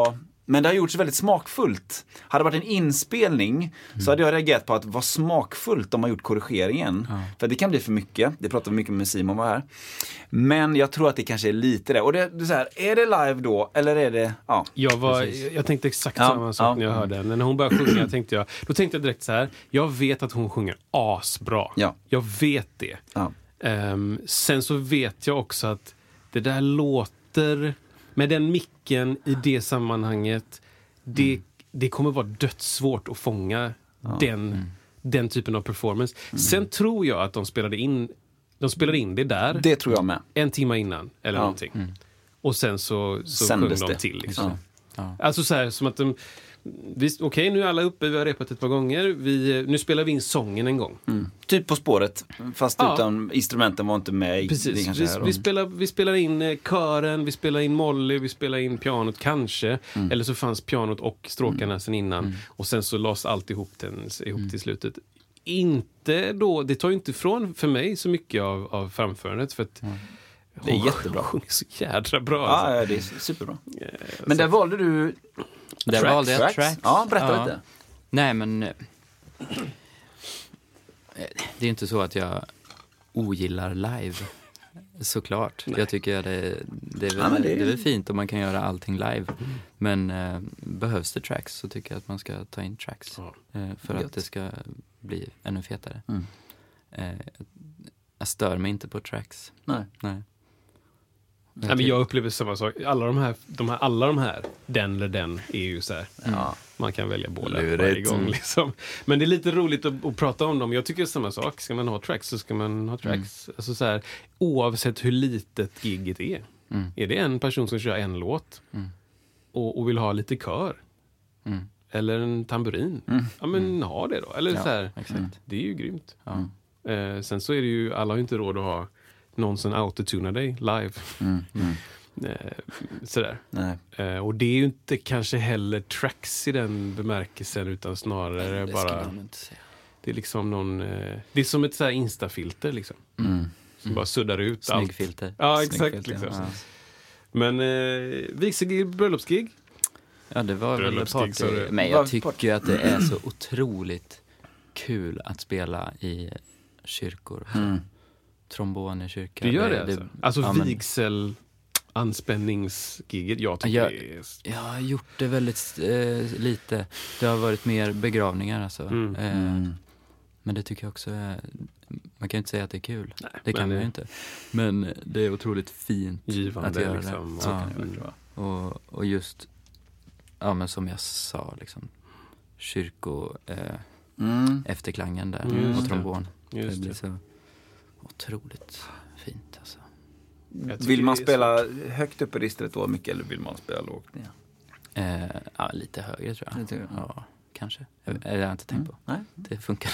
Men det har gjorts väldigt smakfullt. Hade det varit en inspelning så hade jag reagerat på att vad smakfullt de har gjort korrigeringen. För det kan bli för mycket. Det pratade vi mycket med Simon var här. Men jag tror att det kanske är lite det. Och det är så här, är det live då eller är det... Ja, jag tänkte exakt samma sak när jag hörde den. När hon började sjunga då tänkte jag direkt så här, jag vet att hon sjunger asbra. Ja. Jag vet det. Ja. Sen så vet jag också att det där låter med den micken i det sammanhanget, det kommer vara dödssvårt att fånga den typen av performance. Sen tror jag att de spelade in det där. Det tror jag med. En timme innan eller någonting. Och sen så sjöng de till liksom. Alltså så här, som att de okej, nu är alla uppe, vi har repat ett par gånger. Nu spelar vi in sången en gång. Typ På spåret, fast utan instrumenten var inte med. Precis, vi spelar in kören, vi spelar in Molly, vi spelar in pianot kanske. Eller så fanns pianot och stråkarna sen innan. Och sen så lades allt ihop till slutet. Inte då, det tar ju inte ifrån för mig så mycket av framförandet, för att det är jättebra. Hon är så jädra bra. Alltså. Ja, det är superbra. Men där valde du tracks. Ja, berätta lite. Nej, men det är inte så att jag ogillar live. Såklart. Nej. Jag tycker det är väl fint om man kan göra allting live. Men behövs det tracks så tycker jag att man ska ta in tracks. För att det ska bli ännu fetare. Jag stör mig inte på tracks. Nej. Nej, men jag upplever samma sak. Alla de här, den eller den, är ju så här. Man kan välja båda varje gång liksom. Men det är lite roligt att prata om dem. Jag tycker samma sak. Ska man ha tracks så ska man ha tracks. Alltså så här, oavsett hur litet giget är. Är det en person som kör en låt och vill ha lite kör eller en tamburin, ja men ha det då. Eller så här, det är ju grymt. Sen så är det ju, alla har ju inte råd att ha någon som autotunar dig live. Sådär. Och det är ju inte kanske heller tracks i den bemärkelsen, utan snarare bara... Det är liksom någon... det är som ett så här instafilter liksom. Som bara suddar ut Snyggfilter. Allt. Ja, exakt. Liksom. Ja. Men vigselgig, bröllopsgig? Ja, det var väl ett party. Men jag tycker att det är så otroligt kul att spela i kyrkor. Trombon i kyrkan. Du gör det alltså vigsel anspänningsgiget. Jag tycker jag har gjort det väldigt lite. Det har varit mer begravningar alltså. Men det tycker jag också är, man kan inte säga att det är kul. Nej, det kan man ju inte. Men det är otroligt fint givande, att göra liksom, det. Och just men som jag sa liksom, kyrko efterklangen där och trombon. Det blir så otroligt fint alltså. Vill man spela högt upp i registret då mycket, eller vill man spela lågt ner? Lite högre tror jag. Ja, kanske. Jag har inte tänkt på. Nej. Det funkar.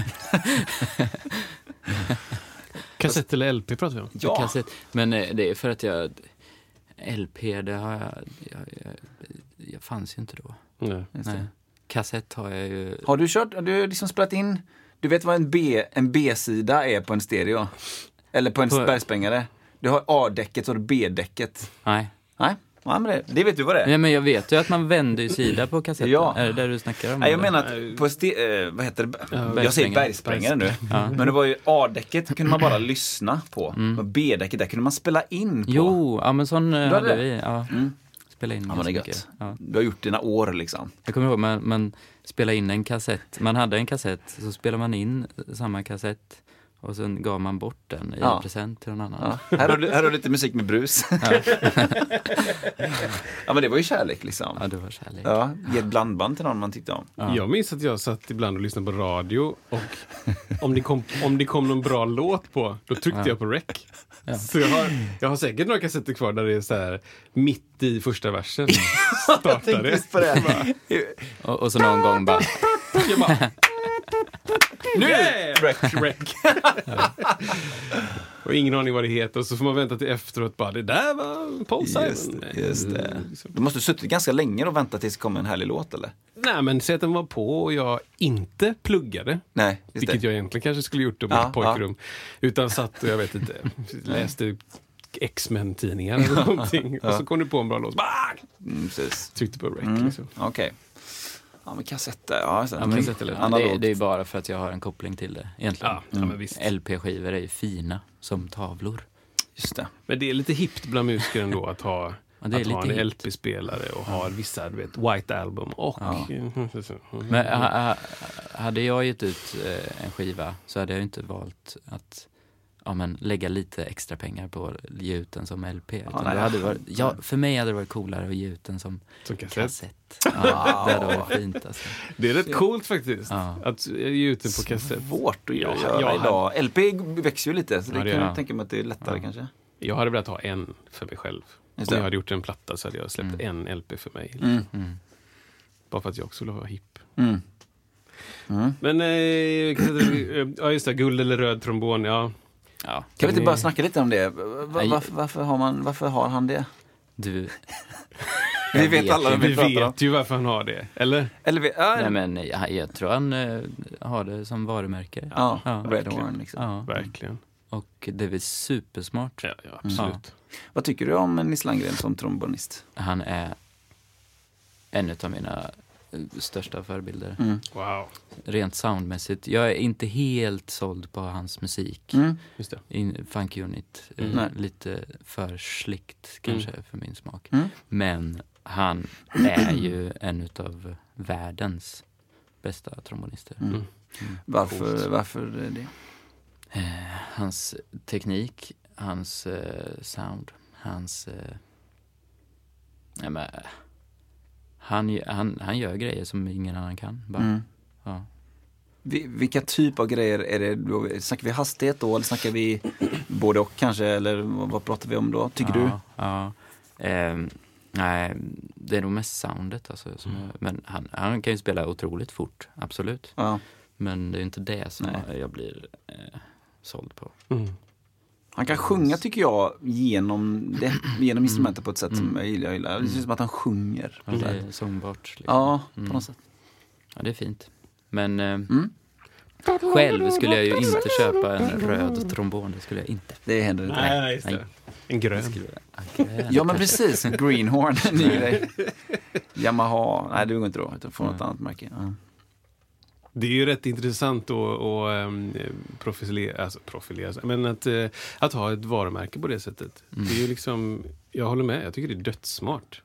Kassett eller LP pratar vi om? Ja. Kassett. Men det är för att LP, det har jag fanns ju inte då. Nej. Kassett har jag ju... Har du liksom spelat in... Du vet vad en B-sida är på en stereo? Eller på en bergsprängare? Du har A-däcket och B-däcket. Nej. Ja, men det vet du vad det är. Ja, men jag vet ju att man vänder ju sida på kassetten. Ja. Är det där du snackar om? Nej, jag menar att på vad heter det? Jag säger bergsprängare nu. Men det var ju A-däcket kunde man bara lyssna på. Och B-däcket där kunde man spela in på. Jo, men sån hade vi. Ja. Spela in det är gött. Du har gjort dina år liksom. Jag kommer ihåg, man spelade in en kassett. Man hade en kassett, så spelade man in samma kassett. Och sen gav man bort den i en present till någon annan. Ja. Här har du lite musik med brus. Ja, men det var ju kärlek liksom. Ja, det var kärlek. Ja, ge ett blandband till någon man tyckte om. Ja. Jag minns att jag satt ibland och lyssnade på radio. Och om det kom någon bra låt på, då tryckte jag på rec. Ja. Så jag har säkert några kassetter kvar där det är så här mitt i första versen. Startar det. På det. och så någon gång bara... Nu rec. Och ingen aning vad det heter. Och så får man vänta till efteråt. Bara, det där var Paul Simon. Just det. Du måste ha suttit ganska länge och väntat tills det kom en härlig låt, eller? Nej, men säg att den var på och jag inte pluggade. Nej, vilket jag egentligen kanske skulle gjort på ett pojkrum. Utan satt och jag vet inte, läste X-Men-tidningar eller någonting. Och så kom du på en bra låt. Tryckte på rec liksom. Okej. Ja, men kassetter. Ja, det är bara för att jag har en koppling till det egentligen. Men visst. LP-skivor är ju fina som tavlor. Just det. Men det är lite hippt bland musiker ändå att ha en LP-spelare och ha vissa, du vet, White Album och... Men hade jag gett ut en skiva så hade jag inte valt att lägga lite extra pengar på att ge ut den som LP. För mig hade det varit coolare att ge ut den som kassett. Det hade varit fint alltså. Det är rätt coolt faktiskt att ge ut den på kassett. Svårt att göra idag. LP växer ju lite, så det kan jag tänka mig att det är lättare kanske. Jag hade velat ha en för mig själv. Om jag hade gjort en platta så hade jag släppt en LP för mig. Bara för att jag också ville vara hipp. Men just det, guld eller röd trombon, Kan vi inte bara snacka lite om det? Varför har han det? Vi vet alla vi vet ju varför han har det, eller? Jag tror han har det som varumärke. Red Horn liksom. Verkligen. Och det är väl supersmart. Ja, absolut. Vad tycker du om Nils Landgren som trombonist? Han är en av mina största förebilder. Wow. Rent soundmässigt. Jag är inte helt såld på hans musik. Just det. Funk Unit. Lite för slickt kanske för min smak. Men han är ju en av världens bästa trombonister. Varför det? Hans teknik, hans sound, hans... Han gör grejer som ingen annan kan. Bara. Vilka typ av grejer är det då? Snackar vi hastighet då? Eller snackar vi både och kanske? Eller vad pratar vi om då? Tycker du? Nej, det är nog mest soundet. Alltså, men han kan ju spela otroligt fort, absolut. Men det är inte det som jag blir såld på. Han kan sjunga, tycker jag, genom instrumentet på ett sätt som jag gillar. Det känns som att han sjunger. Det är sångbart. Liksom. Ja, på något sätt. Ja, det är fint. Men själv skulle jag ju inte köpa en röd trombon. Det skulle jag inte. Det händer inte. Nej, just det. En grön. Ja, men precis. Greenhorn, en ny grej. Yamaha. Nej, det går inte då. Utan få något annat märke. Det är ju rätt intressant att profilera, men att ha ett varumärke på det sättet. Det är ju liksom, jag håller med, jag tycker det är dödssmart.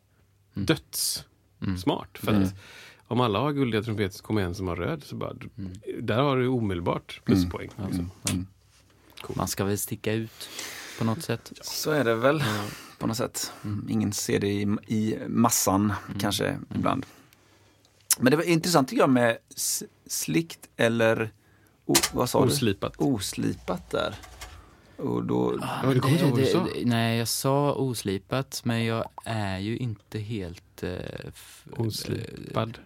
Dödssmart. För att om alla har guldiga trumpeter så kommer en som har röd, så bara, där har du omedelbart pluspoäng. Liksom. Man ska väl sticka ut på något sätt. Så är det väl på något sätt. Ingen ser det i massan kanske ibland. Men det var intressant tycker jag med slickt eller vad sa oslipat. Du? Oslipat där. Och då det kommer inte ihåg vad du sa. Nej, jag sa oslipat, men jag är ju inte helt oslipad.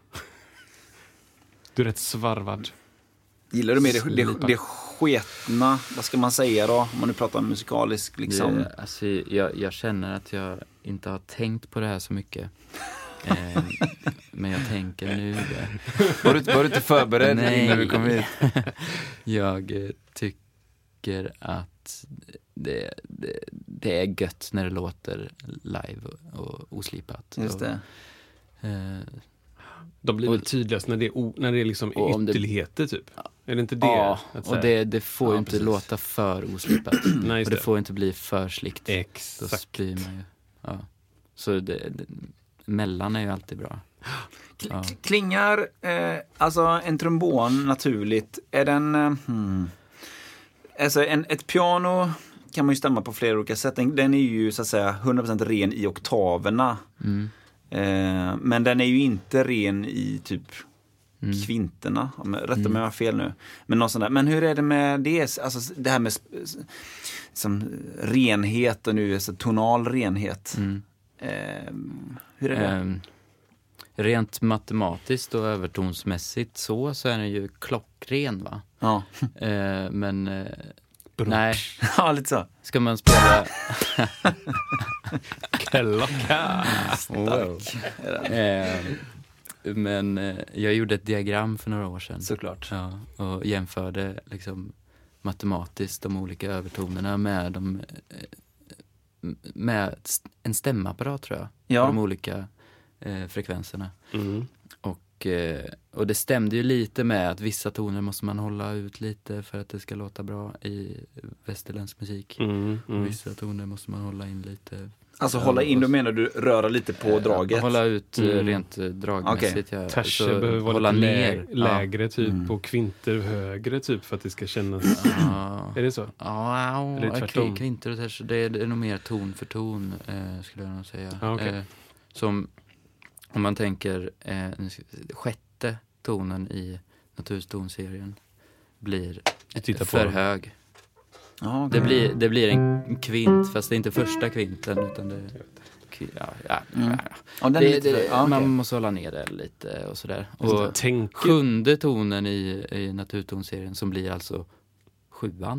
Du är rätt svarvad. Gillar du med det sketna, vad ska man säga då, om man nu pratar musikalisk liksom? Alltså, jag känner att jag inte har tänkt på det här så mycket. Men jag tänker nu Var du inte förberedd när vi kom hit? Jag tycker att det är gött när det låter live och oslipat. Just det. De blir väl tydligast när det är liksom ytterligheter typ. Är det inte det? Ja, och det får ju inte låta för oslipat. Nej, och det får inte bli för slickt. Exakt. Då spyr man ju. Ja. Så det mellan är ju alltid bra. Klingar alltså en trombon naturligt, är den alltså ett piano kan man ju stämma på flera olika sätt. Den är ju så att säga 100% ren i oktaverna. Men den är ju inte ren i typ kvinterna. Rätta mig om jag har fel nu. Men någon sån där. Men hur är det med det? Alltså det här med som renhet och nu så tonal renhet. Hur är det? Rent matematiskt och övertonsmässigt så är den ju klockren, va? Ja. Men nej. Ja, lite så. Ska man spela klocka. Wow. Men jag gjorde ett diagram för några år sedan. Såklart. Ja, och jämförde liksom matematiskt de olika övertonerna med en stämapparat, tror jag. Ja. På de olika frekvenserna. Och det stämde ju lite med att vissa toner måste man hålla ut lite för att det ska låta bra i västerländsk musik. Och vissa toner måste man hålla in lite. Alltså hålla in, då menar du röra lite på draget? Hålla ut rent dragmässigt. Okay. Terser behöver vara lite lägre typ och kvinter högre typ för att det ska kännas... Är det så? Ja, det är tvärtom. Kvinter och terser, det är nog mer ton för ton, skulle jag nog säga. Okay. Som om man tänker sjätte tonen i naturtonserien blir för hög. Okay. Det blir en kvint, fast det är inte första kvinten utan det man måste hålla ner det lite och sådär. Och sjunde tonen i naturtonserien som blir alltså 7:an.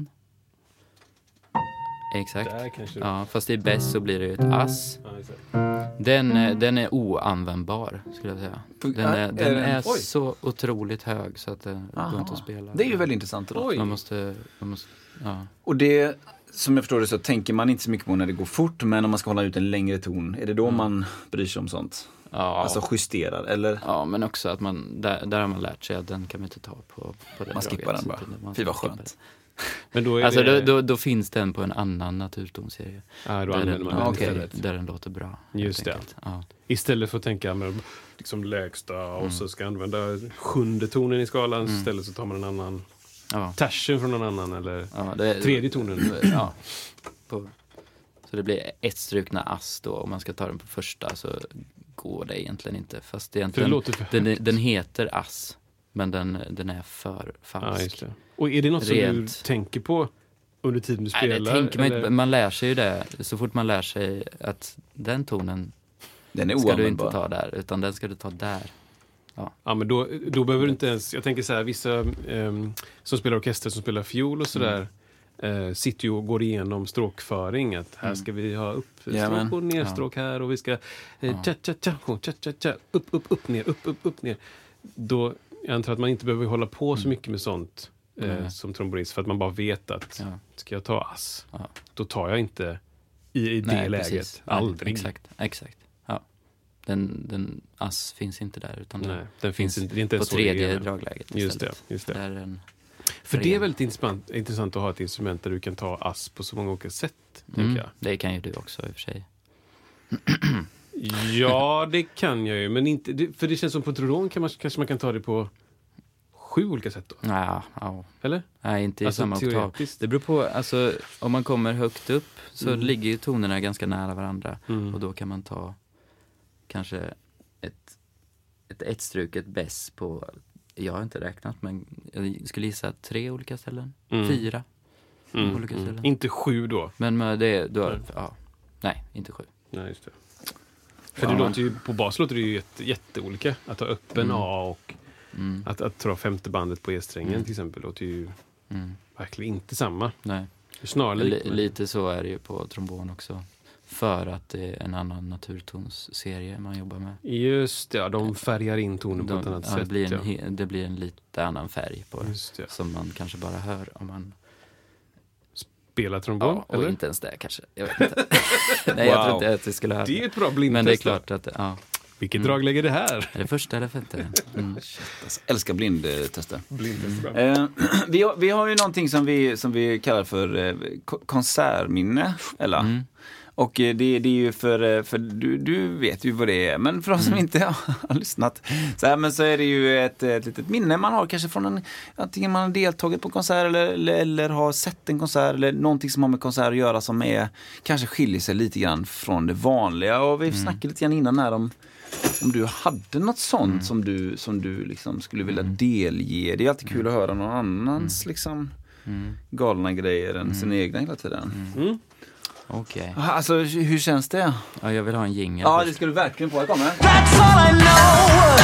Exakt. Ja, fast i bäst så blir det ett ass. Den är oanvändbar, skulle jag säga. Den är så otroligt hög så att det går inte att spela. Det är ju väldigt intressant. Man måste Och det, som jag förstår det, så tänker man inte så mycket på när det går fort, men om man ska hålla ut en längre ton, är det då man bryr sig om sånt? Ja. Alltså justerar, eller? Ja, men också att där har man lärt sig att den kan man inte ta på det. Man skippar den bara. Fy vad skönt. Men då, alltså då finns den på en annan naturtonserie. Ja, då använder man där den låter bra. Just det. Ja. Istället för att tänka med liksom lägsta och så ska använda sjunde tonen i skalan, istället så tar man en annan tersen från någon annan eller tredje tonen. Ja. Så det blir ett strukna ass då. Om man ska ta den på första så går det egentligen inte. Fast egentligen, den heter ass, men den är för falsk. Ja, just det. Och är det något som du tänker på under tiden du spelar? Nej, det tänker man, man lär sig ju det. Så fort man lär sig att den tonen ska du inte ta där, utan den ska du ta där. Ja, men då behöver du inte ens... Jag tänker så här, vissa som spelar orkester, som spelar fiol och sådär, sitter ju och går igenom stråkföring. Att här ska vi ha uppstråk och nedstråk här, och vi ska upp, ner, upp, ner. Då, jag antar att man inte behöver hålla på så mycket med sånt som trombonist, för att man bara vet att ska jag ta ass, då tar jag inte i det läget. Precis. Aldrig. Exakt. Ja. Den ass finns inte där, utan den finns inte, det är inte på tredje dragläget. Just det. För det är väldigt intressant att ha ett instrument där du kan ta ass på så många olika sätt, tänker jag. Det kan ju du också i och för sig. Ja, det kan jag ju, men inte, för det känns som på trombon kanske man kan ta det på 7 olika sätt då. Ja. Eller? Nej, inte i samma oktav. Det beror på, alltså om man kommer högt upp så ligger ju tonerna ganska nära varandra, och då kan man ta kanske ett struket bäss på, jag har inte räknat, men jag skulle gissa 3 olika ställen. 4 olika ställen. Inte 7 då? Men nej, inte 7. Nej, just det. För det låter ju, på bas låter det ju jätteolika. Att ta upp en A och att dra femte bandet på E-strängen till exempel låter ju verkligen inte samma. Nej. Snarlikt. Lite så är det ju på trombon också. För att det är en annan naturtonsserie man jobbar med. Just det, de färgar in tonen på ett annat sätt. Det blir en lite annan färg på det. Som man kanske bara hör om man spelar trombon. Ja, och eller? Inte ens det kanske. Jag vet inte. Nej, jag tror inte att det skulle höra. Det är ett bra blindtest. Men det är klart att, Vilket dragläge är det här? Är det första eller femte? Älskar blindtester. Vi har ju någonting som vi kallar för konsertminne, eller? Och det är ju för du vet ju vad det är. Men för de som inte har lyssnat så är det ju ett litet minne man har kanske från antingen man har deltagit på konsert eller har sett en konsert eller någonting som har med konsert att göra som kanske skiljer sig lite grann från det vanliga. Och vi snackade lite grann innan här om du hade något sånt som du liksom skulle vilja delge. Det är alltid kul att höra någon annans liksom galna grejer än sin egna hela tiden. Okej. Alltså, hur känns det? Ja, jag vill ha en jingle. Ja, det ska du verkligen få. Jag kommer. That's all I know.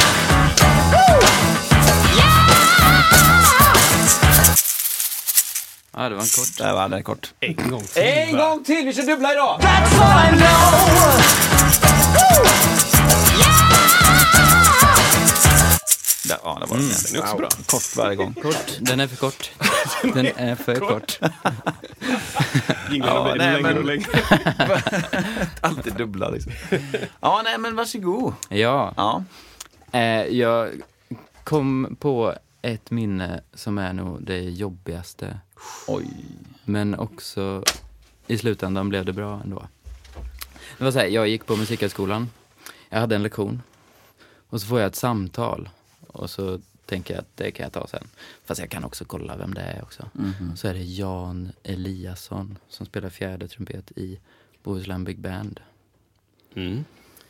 Ja, det var en kort. Det var kort. En gång till. En gång till, vi kör dubbla idag. That's all I know. Det var den. Den är också bra. Kort varje gång. Kort. Den är för kort. Den är för kort. Jinglarna blir längre och längre. Alltid dubbla liksom. Ja, nej men varsågod. Ja. Jag kom på ett minne som är nog det jobbigaste. Oj. Men också i slutändan blev det bra ändå. Det var så här, jag gick på musikhögskolan. Jag hade en lektion. Och så får jag ett samtal. Och så tänker jag att det kan jag ta sen. Fast jag kan också kolla vem det är också. Mm-hmm. Så är det Jan Eliasson som spelar fjärde trumpet i Bohuslän Big Band. Mm.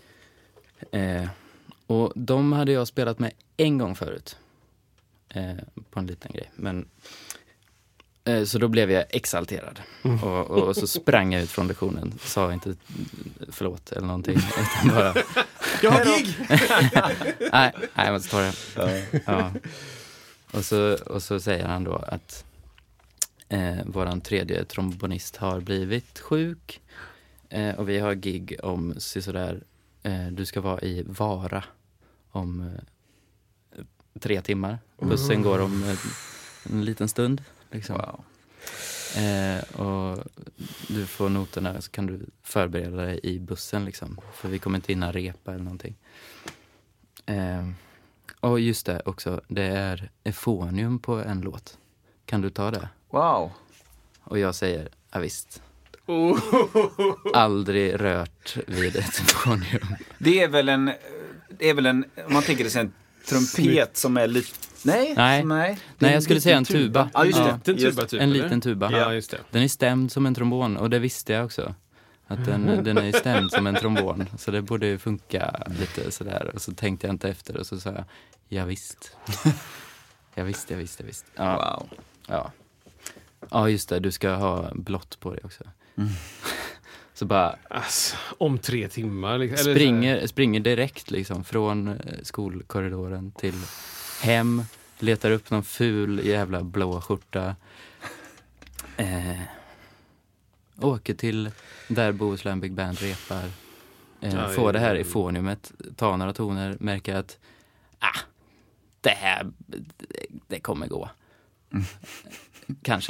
Och de hade jag spelat med en gång förut. På en liten grej. Men så då blev jag exalterad. Och så sprang jag ut från lektionen. Sa inte förlåt eller någonting. Utan bara... Jag har gig! nej, jag måste ta det. Ja. Och så säger han då att våran tredje trombonist har blivit sjuk. Och vi har gig om sådär. Du ska vara i Vara om 3 timmar. Bussen går om en liten stund. Liksom. Wow. Och du får noterna så kan du förbereda dig i bussen liksom. För vi kommer inte hinna repa eller någonting. Och just det också, det är efonium på en låt. Kan du ta det? Wow. Och jag säger, ja visst. Aldrig rört vid ett efonium. Det är väl en om man tänker det är en trumpet som är lite... Nej, jag skulle säga en tuba. Ja, just det. En liten tuba. Ja, just det. Den är stämd som en trombon och det visste jag också. Att den är stämd som en trombon. Så det borde ju funka lite sådär. Och så tänkte jag inte efter och så sa jag, ja visst. Jag visste. Ja. Wow. Ja, just det. Du ska ha blått på dig också. Så bara... Alltså, om 3 timmar. Liksom. Springer direkt liksom från skolkorridoren till hem. Letar upp någon ful jävla blå skjorta. Åker till där Bohuslän Big Band repar. Får det här efoniumet. Tar några toner. Märker att det kommer gå. Kanske.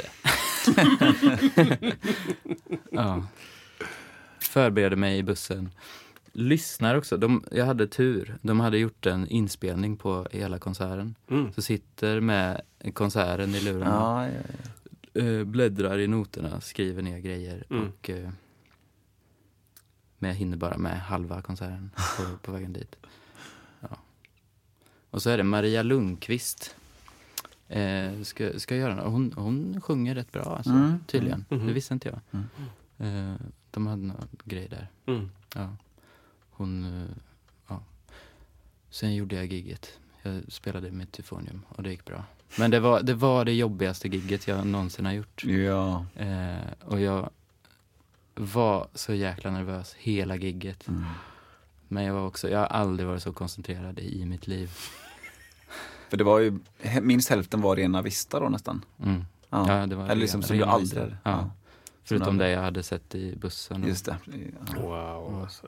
Ja. Förbereder mig i bussen. Lyssnar också. Jag hade tur. De hade gjort en inspelning på hela konserten. Så sitter med konserten i lurarna. Bläddrar i noterna. Skriver ner grejer. Och men jag hinner bara med halva konserten på vägen dit. Ja. Och så är det Maria Lundqvist. Ska göra något. Hon sjunger rätt bra alltså, tydligen. Det visste inte jag. De hade någon grej där. Ja. Sen gjorde jag gigget. Jag spelade med Tyfonium och det gick bra. Men det var det jobbigaste gigget jag någonsin har gjort. Ja. Och jag var så jäkla nervös hela gigget. Men jag har aldrig varit så koncentrerad i mitt liv. För det var ju minst hälften var rena Vista då nästan. Ja, det var eller liksom som du aldrig. Ja. Förutom det jag hade sett i bussen. Just det. Ja. Wow. Alltså.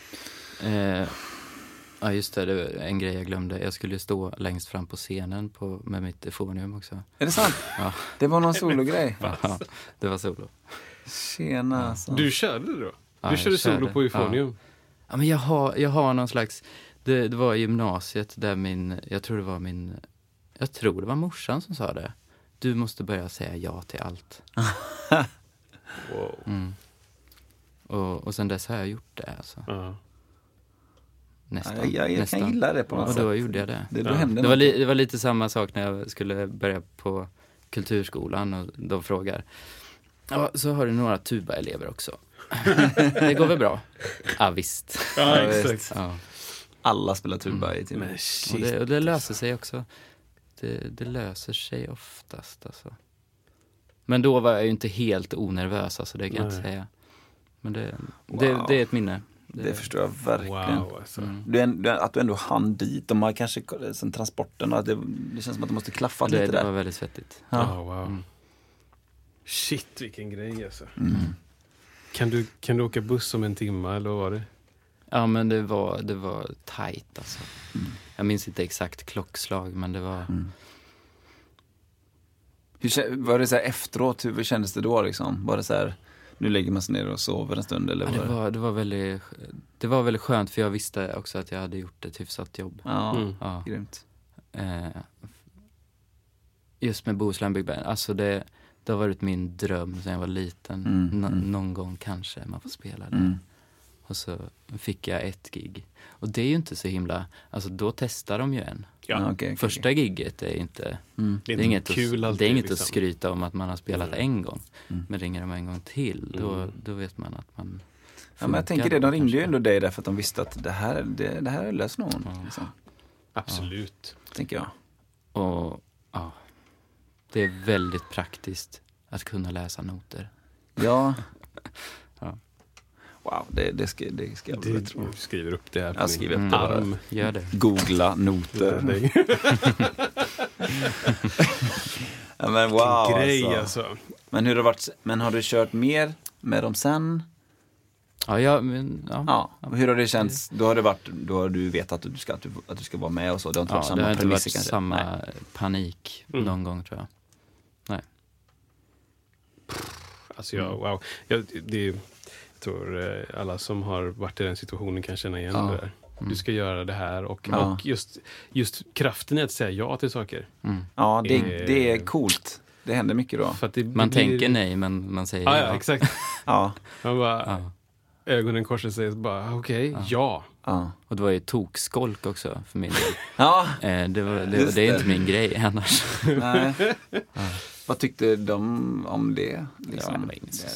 Ja, just det. Det var en grej jag glömde. Jag skulle stå längst fram på scenen med mitt efonium också. Är det sant? Ja. Det var någon sologrej. Ja, det var solo. Tjena. Alltså. Du körde det då? Du körde solo på efonium? Ja, men jag har någon slags... Det var i gymnasiet där jag tror det var morsan som sa det. Du måste börja säga ja till allt. Wow. Och sen dess har jag gjort det alltså. Nästan. Jag kan gilla det på något sätt. Och då gjorde jag det. Det var lite samma sak när jag skulle börja på kulturskolan och de frågar. Ja, så har du några tuba-elever också. Det går väl bra? Ja, visst. Ja, exakt. Ja. Alla spelar tuba i timmen. Och det löser sig också. Det löser sig oftast alltså. Men då var jag ju inte helt onervös alltså, det kan jag inte säga. Men det är ett minne. Det förstår jag verkligen. Wow, alltså. Att du ändå hann dit. De har kanske sen transporten. Det känns som att det måste klaffa lite där. Det var väldigt svettigt. Ja. Wow. Shit, vilken grej alltså. Kan du åka buss om 1 timme eller vad var det? Ja, men det var tajt alltså. Jag minns inte exakt klockslag, men det var... Var det så här efteråt, hur kändes det då liksom? Var det så här, nu lägger man sig ner och sover en stund eller det var väldigt skönt, för jag visste också att jag hade gjort ett hyfsat jobb. Ja. Grymt. Just med Bohuslän Big Band, alltså det har varit min dröm sedan jag var liten. Någon gång kanske man får spela det. Och så fick jag ett gig. Och det är ju inte så himla... Alltså då testar de ju en. Ja. Första gigget är inte... Det är inget kul alltid, det är inget liksom. att skryta om att man har spelat en gång. Men ringer de en gång till, då vet man att man... Ja, men jag tänker det, de ringde ju ändå dig därför att de visste att det här är lös någon. Liksom. Absolut. Tänker jag. Och det är väldigt praktiskt att kunna läsa noter. Ja. Wow, det ska jag väl tro. Du skriver upp det här på jag skriver upp det arm. Gör det. Googla noter. Ja, men wow, grej alltså. Men hur har det varit? Men har du kört mer med dem sen? Ja. Hur har det känts? Då har du vetat att du ska vara med och så. Det har inte varit samma det har inte varit kanske. samma panik någon gång, tror jag. Nej. Alltså wow. Jag tror alla som har varit i den situationen kan känna igen det där. Du ska göra det här och just kraften i att säga ja till saker. Ja, det är coolt. Det händer mycket då. För att man tänker nej, men man säger ja. Ja, exakt. Ja. Man bara, ögonen korsar sig och bara, okej, ja. Och det var ju tokskolk också för min del. Ja. Det är inte min grej annars. Nej. Vad tyckte de om det? Liksom? Ja, det var inget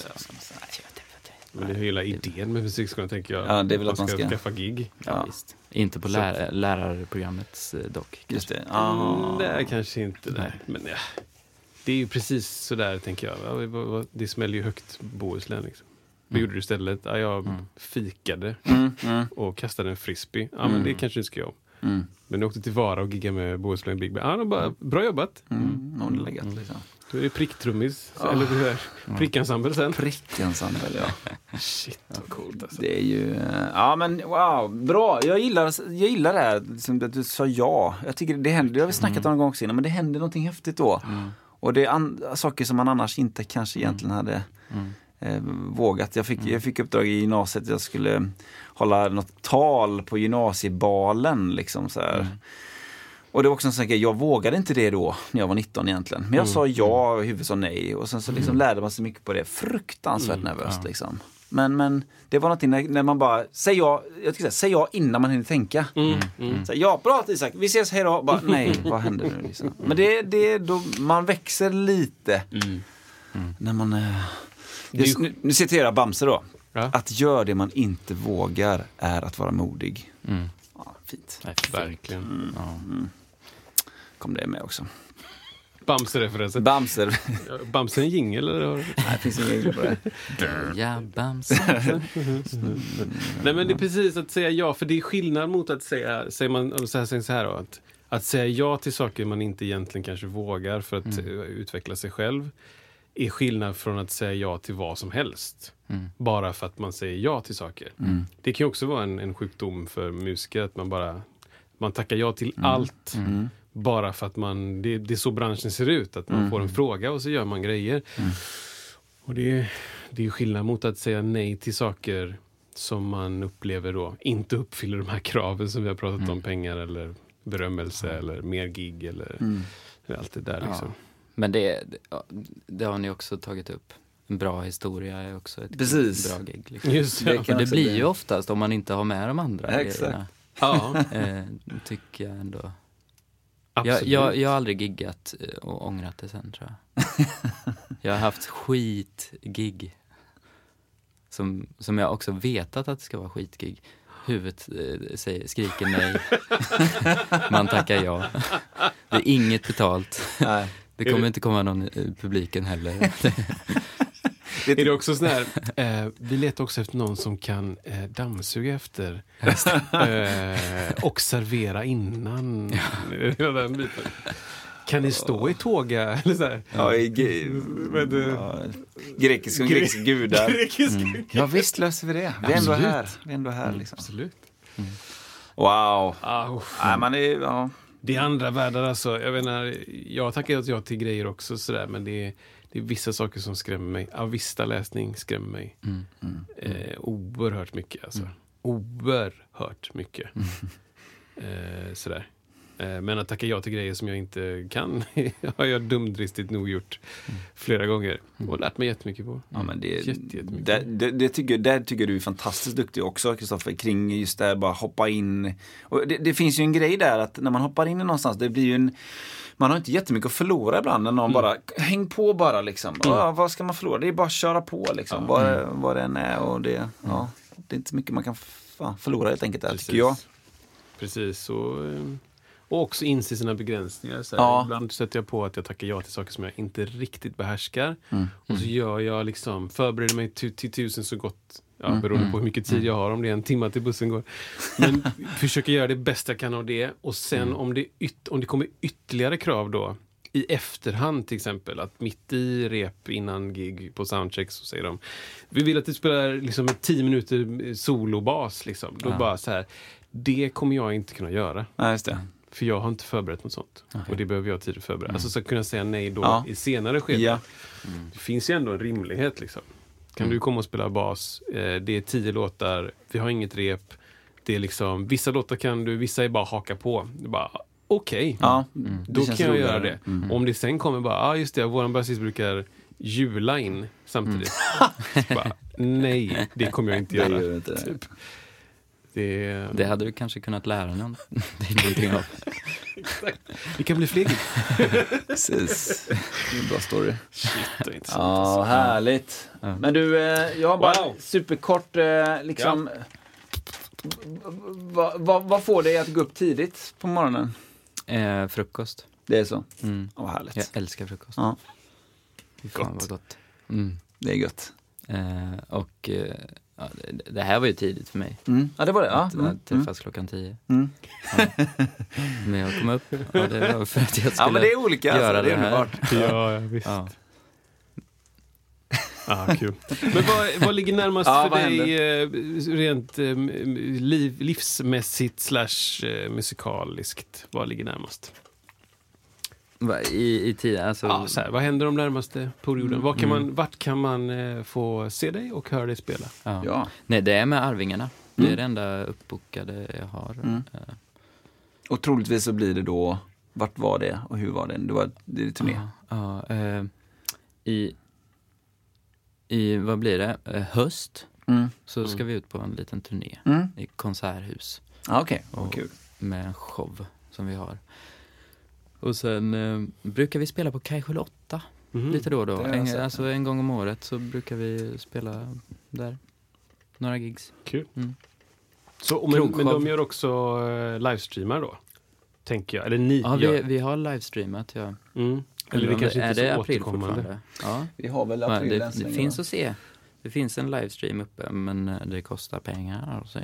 men det är hela idén med musikskolan, tänker jag. Ja, det är väl man att man ska skaffa gig. Ja, visst. Inte på lärarprogrammet dock. Just det. Det är kanske inte det. Men det är ju precis så där, tänker jag. Det smäller ju högt Bohuslän liksom. Vad gjorde du istället? Jag fikade och kastade en frisbee. Ja, men det kanske du ska göra. Men du åkte till Vara och giggade med Bohuslän Big Band. Ja, bara, bra jobbat. Någon läggat liksom. Då är det pricktrummis. Eller hur är prickensemble sen? Prickensemble, ja. Shit, vad coolt alltså. Det är ju... Ja, men wow, bra. Jag gillar det här som att du sa ja. Jag tycker det händer, det har vi snackat om en gång också innan, men det händer någonting häftigt då. Och det är saker som man annars inte kanske egentligen hade vågat. Jag fick uppdrag i gymnasiet. Jag skulle hålla något tal på gymnasiebalen liksom så här. Och det var också en sån grej, jag vågade inte det då när jag var 19 egentligen. Men jag sa ja och huvudet sa nej. Och sen så liksom lärde man sig mycket på det. Fruktansvärt nervöst liksom. Men det var någonting när man bara säg ja innan man hinner tänka. Så, ja, bra Isak, vi ses, hej då. Bara, nej, vad händer nu liksom? Men det är då man växer lite. När man... nu citerar jag Bamse då. Ja. Att göra det man inte vågar är att vara modig. Ja, fint. Verkligen. Kom det med också. Bamse-referensen. Bamse en jingel eller? Nej, det finns ingen jingel på det. Ja, Bamse. Nej, men det är precis att säga ja, för det är skillnad mot att säger man så här då, att säga ja till saker man inte egentligen kanske vågar för att utveckla sig själv är skillnad från att säga ja till vad som helst. Bara för att man säger ja till saker. Det kan ju också vara en sjukdom för musiker att man tackar ja till allt bara för att det är så branschen ser ut, att man får en fråga och så gör man grejer. Och det är ju skillnad mot att säga nej till saker som man upplever då inte uppfyller de här kraven som vi har pratat om, pengar eller berömmelse eller mer gig eller allt det där liksom. Men det har ni också tagit upp. En bra historia är också ett bra gig. Liksom. Just det blir ju oftast om man inte har med de andra grejerna. Ja. Tycker jag ändå. Jag har aldrig giggat och ångrat det sen, tror jag. Jag har haft skitgig. Som jag också vetat att det ska vara skitgig. Huvudet skriker nej. Man tackar ja. Det är inget betalt. Nej. Det kommer inte komma någon i publiken heller. Är det också sån här, vi letar också efter någon som kan dammsuga efter och servera innan. Den biten. Kan ni stå i tåga? Eller så här? Ja, grekiska gudar. Ja, visst löser vi det. Vi är ändå här. Liksom. Absolut. Wow. Nej, man är, Det är andra världar alltså. Jag vet inte, jag tackar ja till grejer också sådär, men det är vissa saker som skrämmer mig. Avista läsning skrämmer mig. Oerhört mycket alltså. Oerhört mycket. Sådär. Men att tacka ja till grejer som jag inte kan har jag dumdristigt nog gjort flera gånger. Och lärt mig jättemycket på. Ja, men det tycker du är fantastiskt duktig också, Kristoffer, kring just det här, bara hoppa in. Och det finns ju en grej där att när man hoppar in i någonstans, det blir ju man har inte jättemycket att förlora ibland när någon bara, häng på bara liksom. Vad ska man förlora? Det är bara att köra på liksom. Vad det än är och det är inte så mycket man kan förlora helt enkelt där, tycker jag. Precis, och också inse sina begränsningar. Så ibland sätter jag på att jag tackar ja till saker som jag inte riktigt behärskar. Och så gör jag liksom, förbereder mig till 1000 så gott, beroende på hur mycket tid jag har, om det är en timme till bussen går. Men försöker göra det bästa jag kan av det. Och sen om det kommer ytterligare krav då, i efterhand till exempel, att mitt i rep innan gig på soundcheck så säger de, vi vill att du spelar liksom 10 minuter solobas liksom. Då bara så här, det kommer jag inte kunna göra. Nej, just det. För jag har inte förberett något sånt. Och det behöver jag tid att förbereda. Alltså så kunna säga nej då i senare skede. Ja. Det finns ju ändå en rimlighet liksom. Kan du komma och spela bas? Det är 10 låtar. Vi har inget rep. Det är liksom, vissa låtar kan du, vissa är bara haka på. Det är bara, okej. Då kan jag göra det. Om det sen kommer bara, just det, våran basist brukar jula in samtidigt. Bara, nej, det kommer jag inte göra. Det gör inte det. Typ. Det hade du kanske kunnat lära någon. Det är någonting av. Det kan bli fler. Precis. Det är en bra story. Shit, ja, härligt. Men du, jag har bara superkort liksom. Vad får dig att gå upp tidigt på morgonen? Frukost. Det är så? Vad härligt. Jag älskar frukost. Ja. Fan vad gott. Det är gott. Och det här var ju tidigt för mig. Ja, det var det. Att träffas klockan 10. Men jag kom upp. Det var för att jag skulle men det är olika, göra alltså, det är här. Ja, visst. Kul. Men vad ligger närmast för dig rent livsmässigt / musikaliskt? Vad ligger närmast? I tiden, alltså... så här, vad händer de närmaste perioden? Vart kan man få se dig och höra dig spela? Ja. Nej, det är med Arvingarna. Det är det enda uppbokade jag har. Och troligtvis så blir det då, vart var det och hur var det? Det är turné. I vad blir det? Höst. Så ska vi ut på en liten turné i konserthus. Okej, kul. Med en show som vi har. Och sen brukar vi spela på Kajskjul 8 lite då och då. En gång om året så brukar vi spela där. Några gigs. Kul. Så, men de gör också livestreamar då, tänker jag. Eller ni gör. Vi har livestreamat, ja. Eller det kanske är inte det så april återkommande. Fortfarande? Ja. Vi har väl april. Det finns att se. Det finns en livestream uppe, men det kostar pengar. Ja.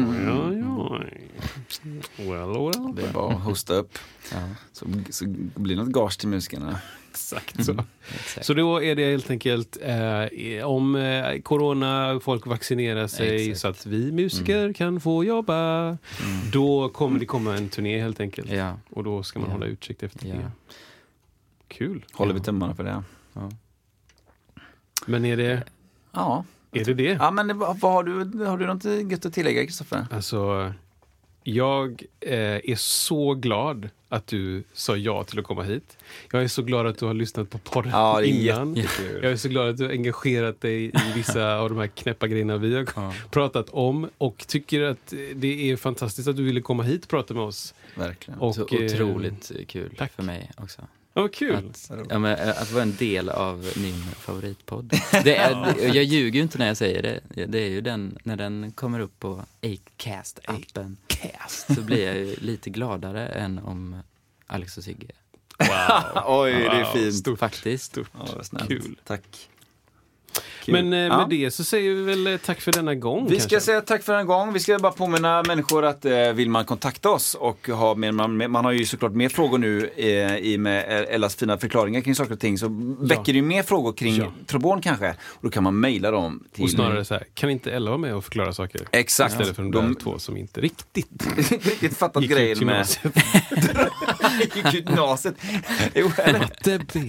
Well. Det är bara att hosta upp. Så blir det något gage till musikerna. Exakt så. Så då är det helt enkelt om corona, folk vaccinerar sig så att vi musiker kan få jobba. Då kommer det komma en turné helt enkelt. Och då ska man hålla utsikt efter det. Kul. Håller vi tummarna för det. Men är det... Ja. Är det det? Ja, men vad har du något gött att tillägga, Kristoffer? Alltså, jag är så glad att du sa ja till att komma hit. Jag är så glad att du har lyssnat på podden innan. Jag är så glad att du har engagerat dig i vissa av de här knäppa grejerna vi har pratat om. Och tycker att det är fantastiskt att du ville komma hit och prata med oss. Verkligen. Och, så otroligt kul för mig också. Vad kul. Att vara en del av min favoritpodd. Jag ljuger ju inte när jag säger det. Det är ju när den kommer upp på Acast-appen. Så blir jag ju lite gladare än om Alex och Sigge. Wow. Oj, det är fint. Faktiskt. Stort. Kul. Tack. Men med det så säger vi väl tack för denna gång. Vi ska säga tack för denna gång. Vi ska bara påminna människor att vill man kontakta oss och man har ju såklart mer frågor nu i med Ellas fina förklaringar kring saker och ting, så väcker det ju mer frågor kring trombon kanske. Och då kan man mejla dem till... Och snarare så här, kan inte Ella vara med och förklara saker? Exakt. Istället för de två som inte riktigt fattat grejen med... Gick ut naset. Matte B.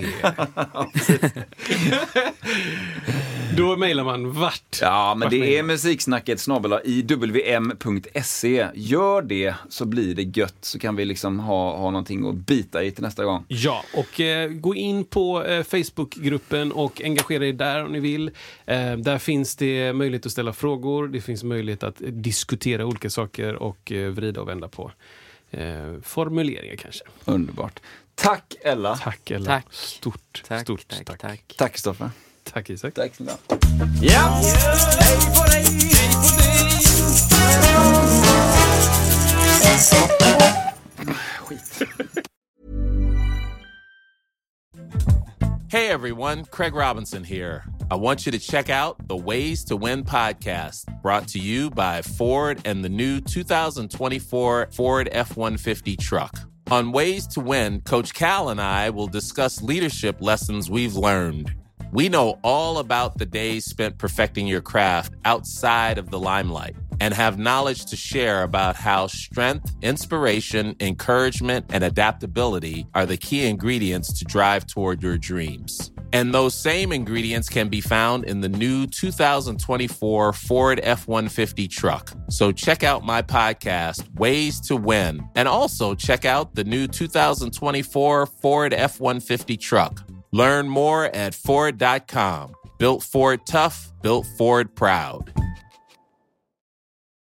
Då mejlar man vart? Ja, men det är musiksnacket@iwm.se. Gör det så blir det gött, så kan vi liksom ha någonting att bita i till nästa gång. Ja, och gå in på Facebookgruppen och engagera er där om ni vill. Där finns det möjlighet att ställa frågor. Det finns möjlighet att diskutera olika saker och vrida och vända på formuleringar kanske. Underbart. Tack Ella. Tack Ella. Tack. Stort tack. Tack Stoffe. Tack Isak. Tack snälla. Ja. Hey everyone, Craig Robinson here. I want you to check out the Ways to Win podcast, brought to you by Ford and the new 2024 Ford F-150 truck. On Ways to Win, Coach Cal and I will discuss leadership lessons we've learned. We know all about the days spent perfecting your craft outside of the limelight and have knowledge to share about how strength, inspiration, encouragement, and adaptability are the key ingredients to drive toward your dreams. And those same ingredients can be found in the new 2024 Ford F-150 truck. So check out my podcast, Ways to Win, and also check out the new 2024 Ford F-150 truck. Learn more at Ford.com. Built Ford tough, built Ford proud.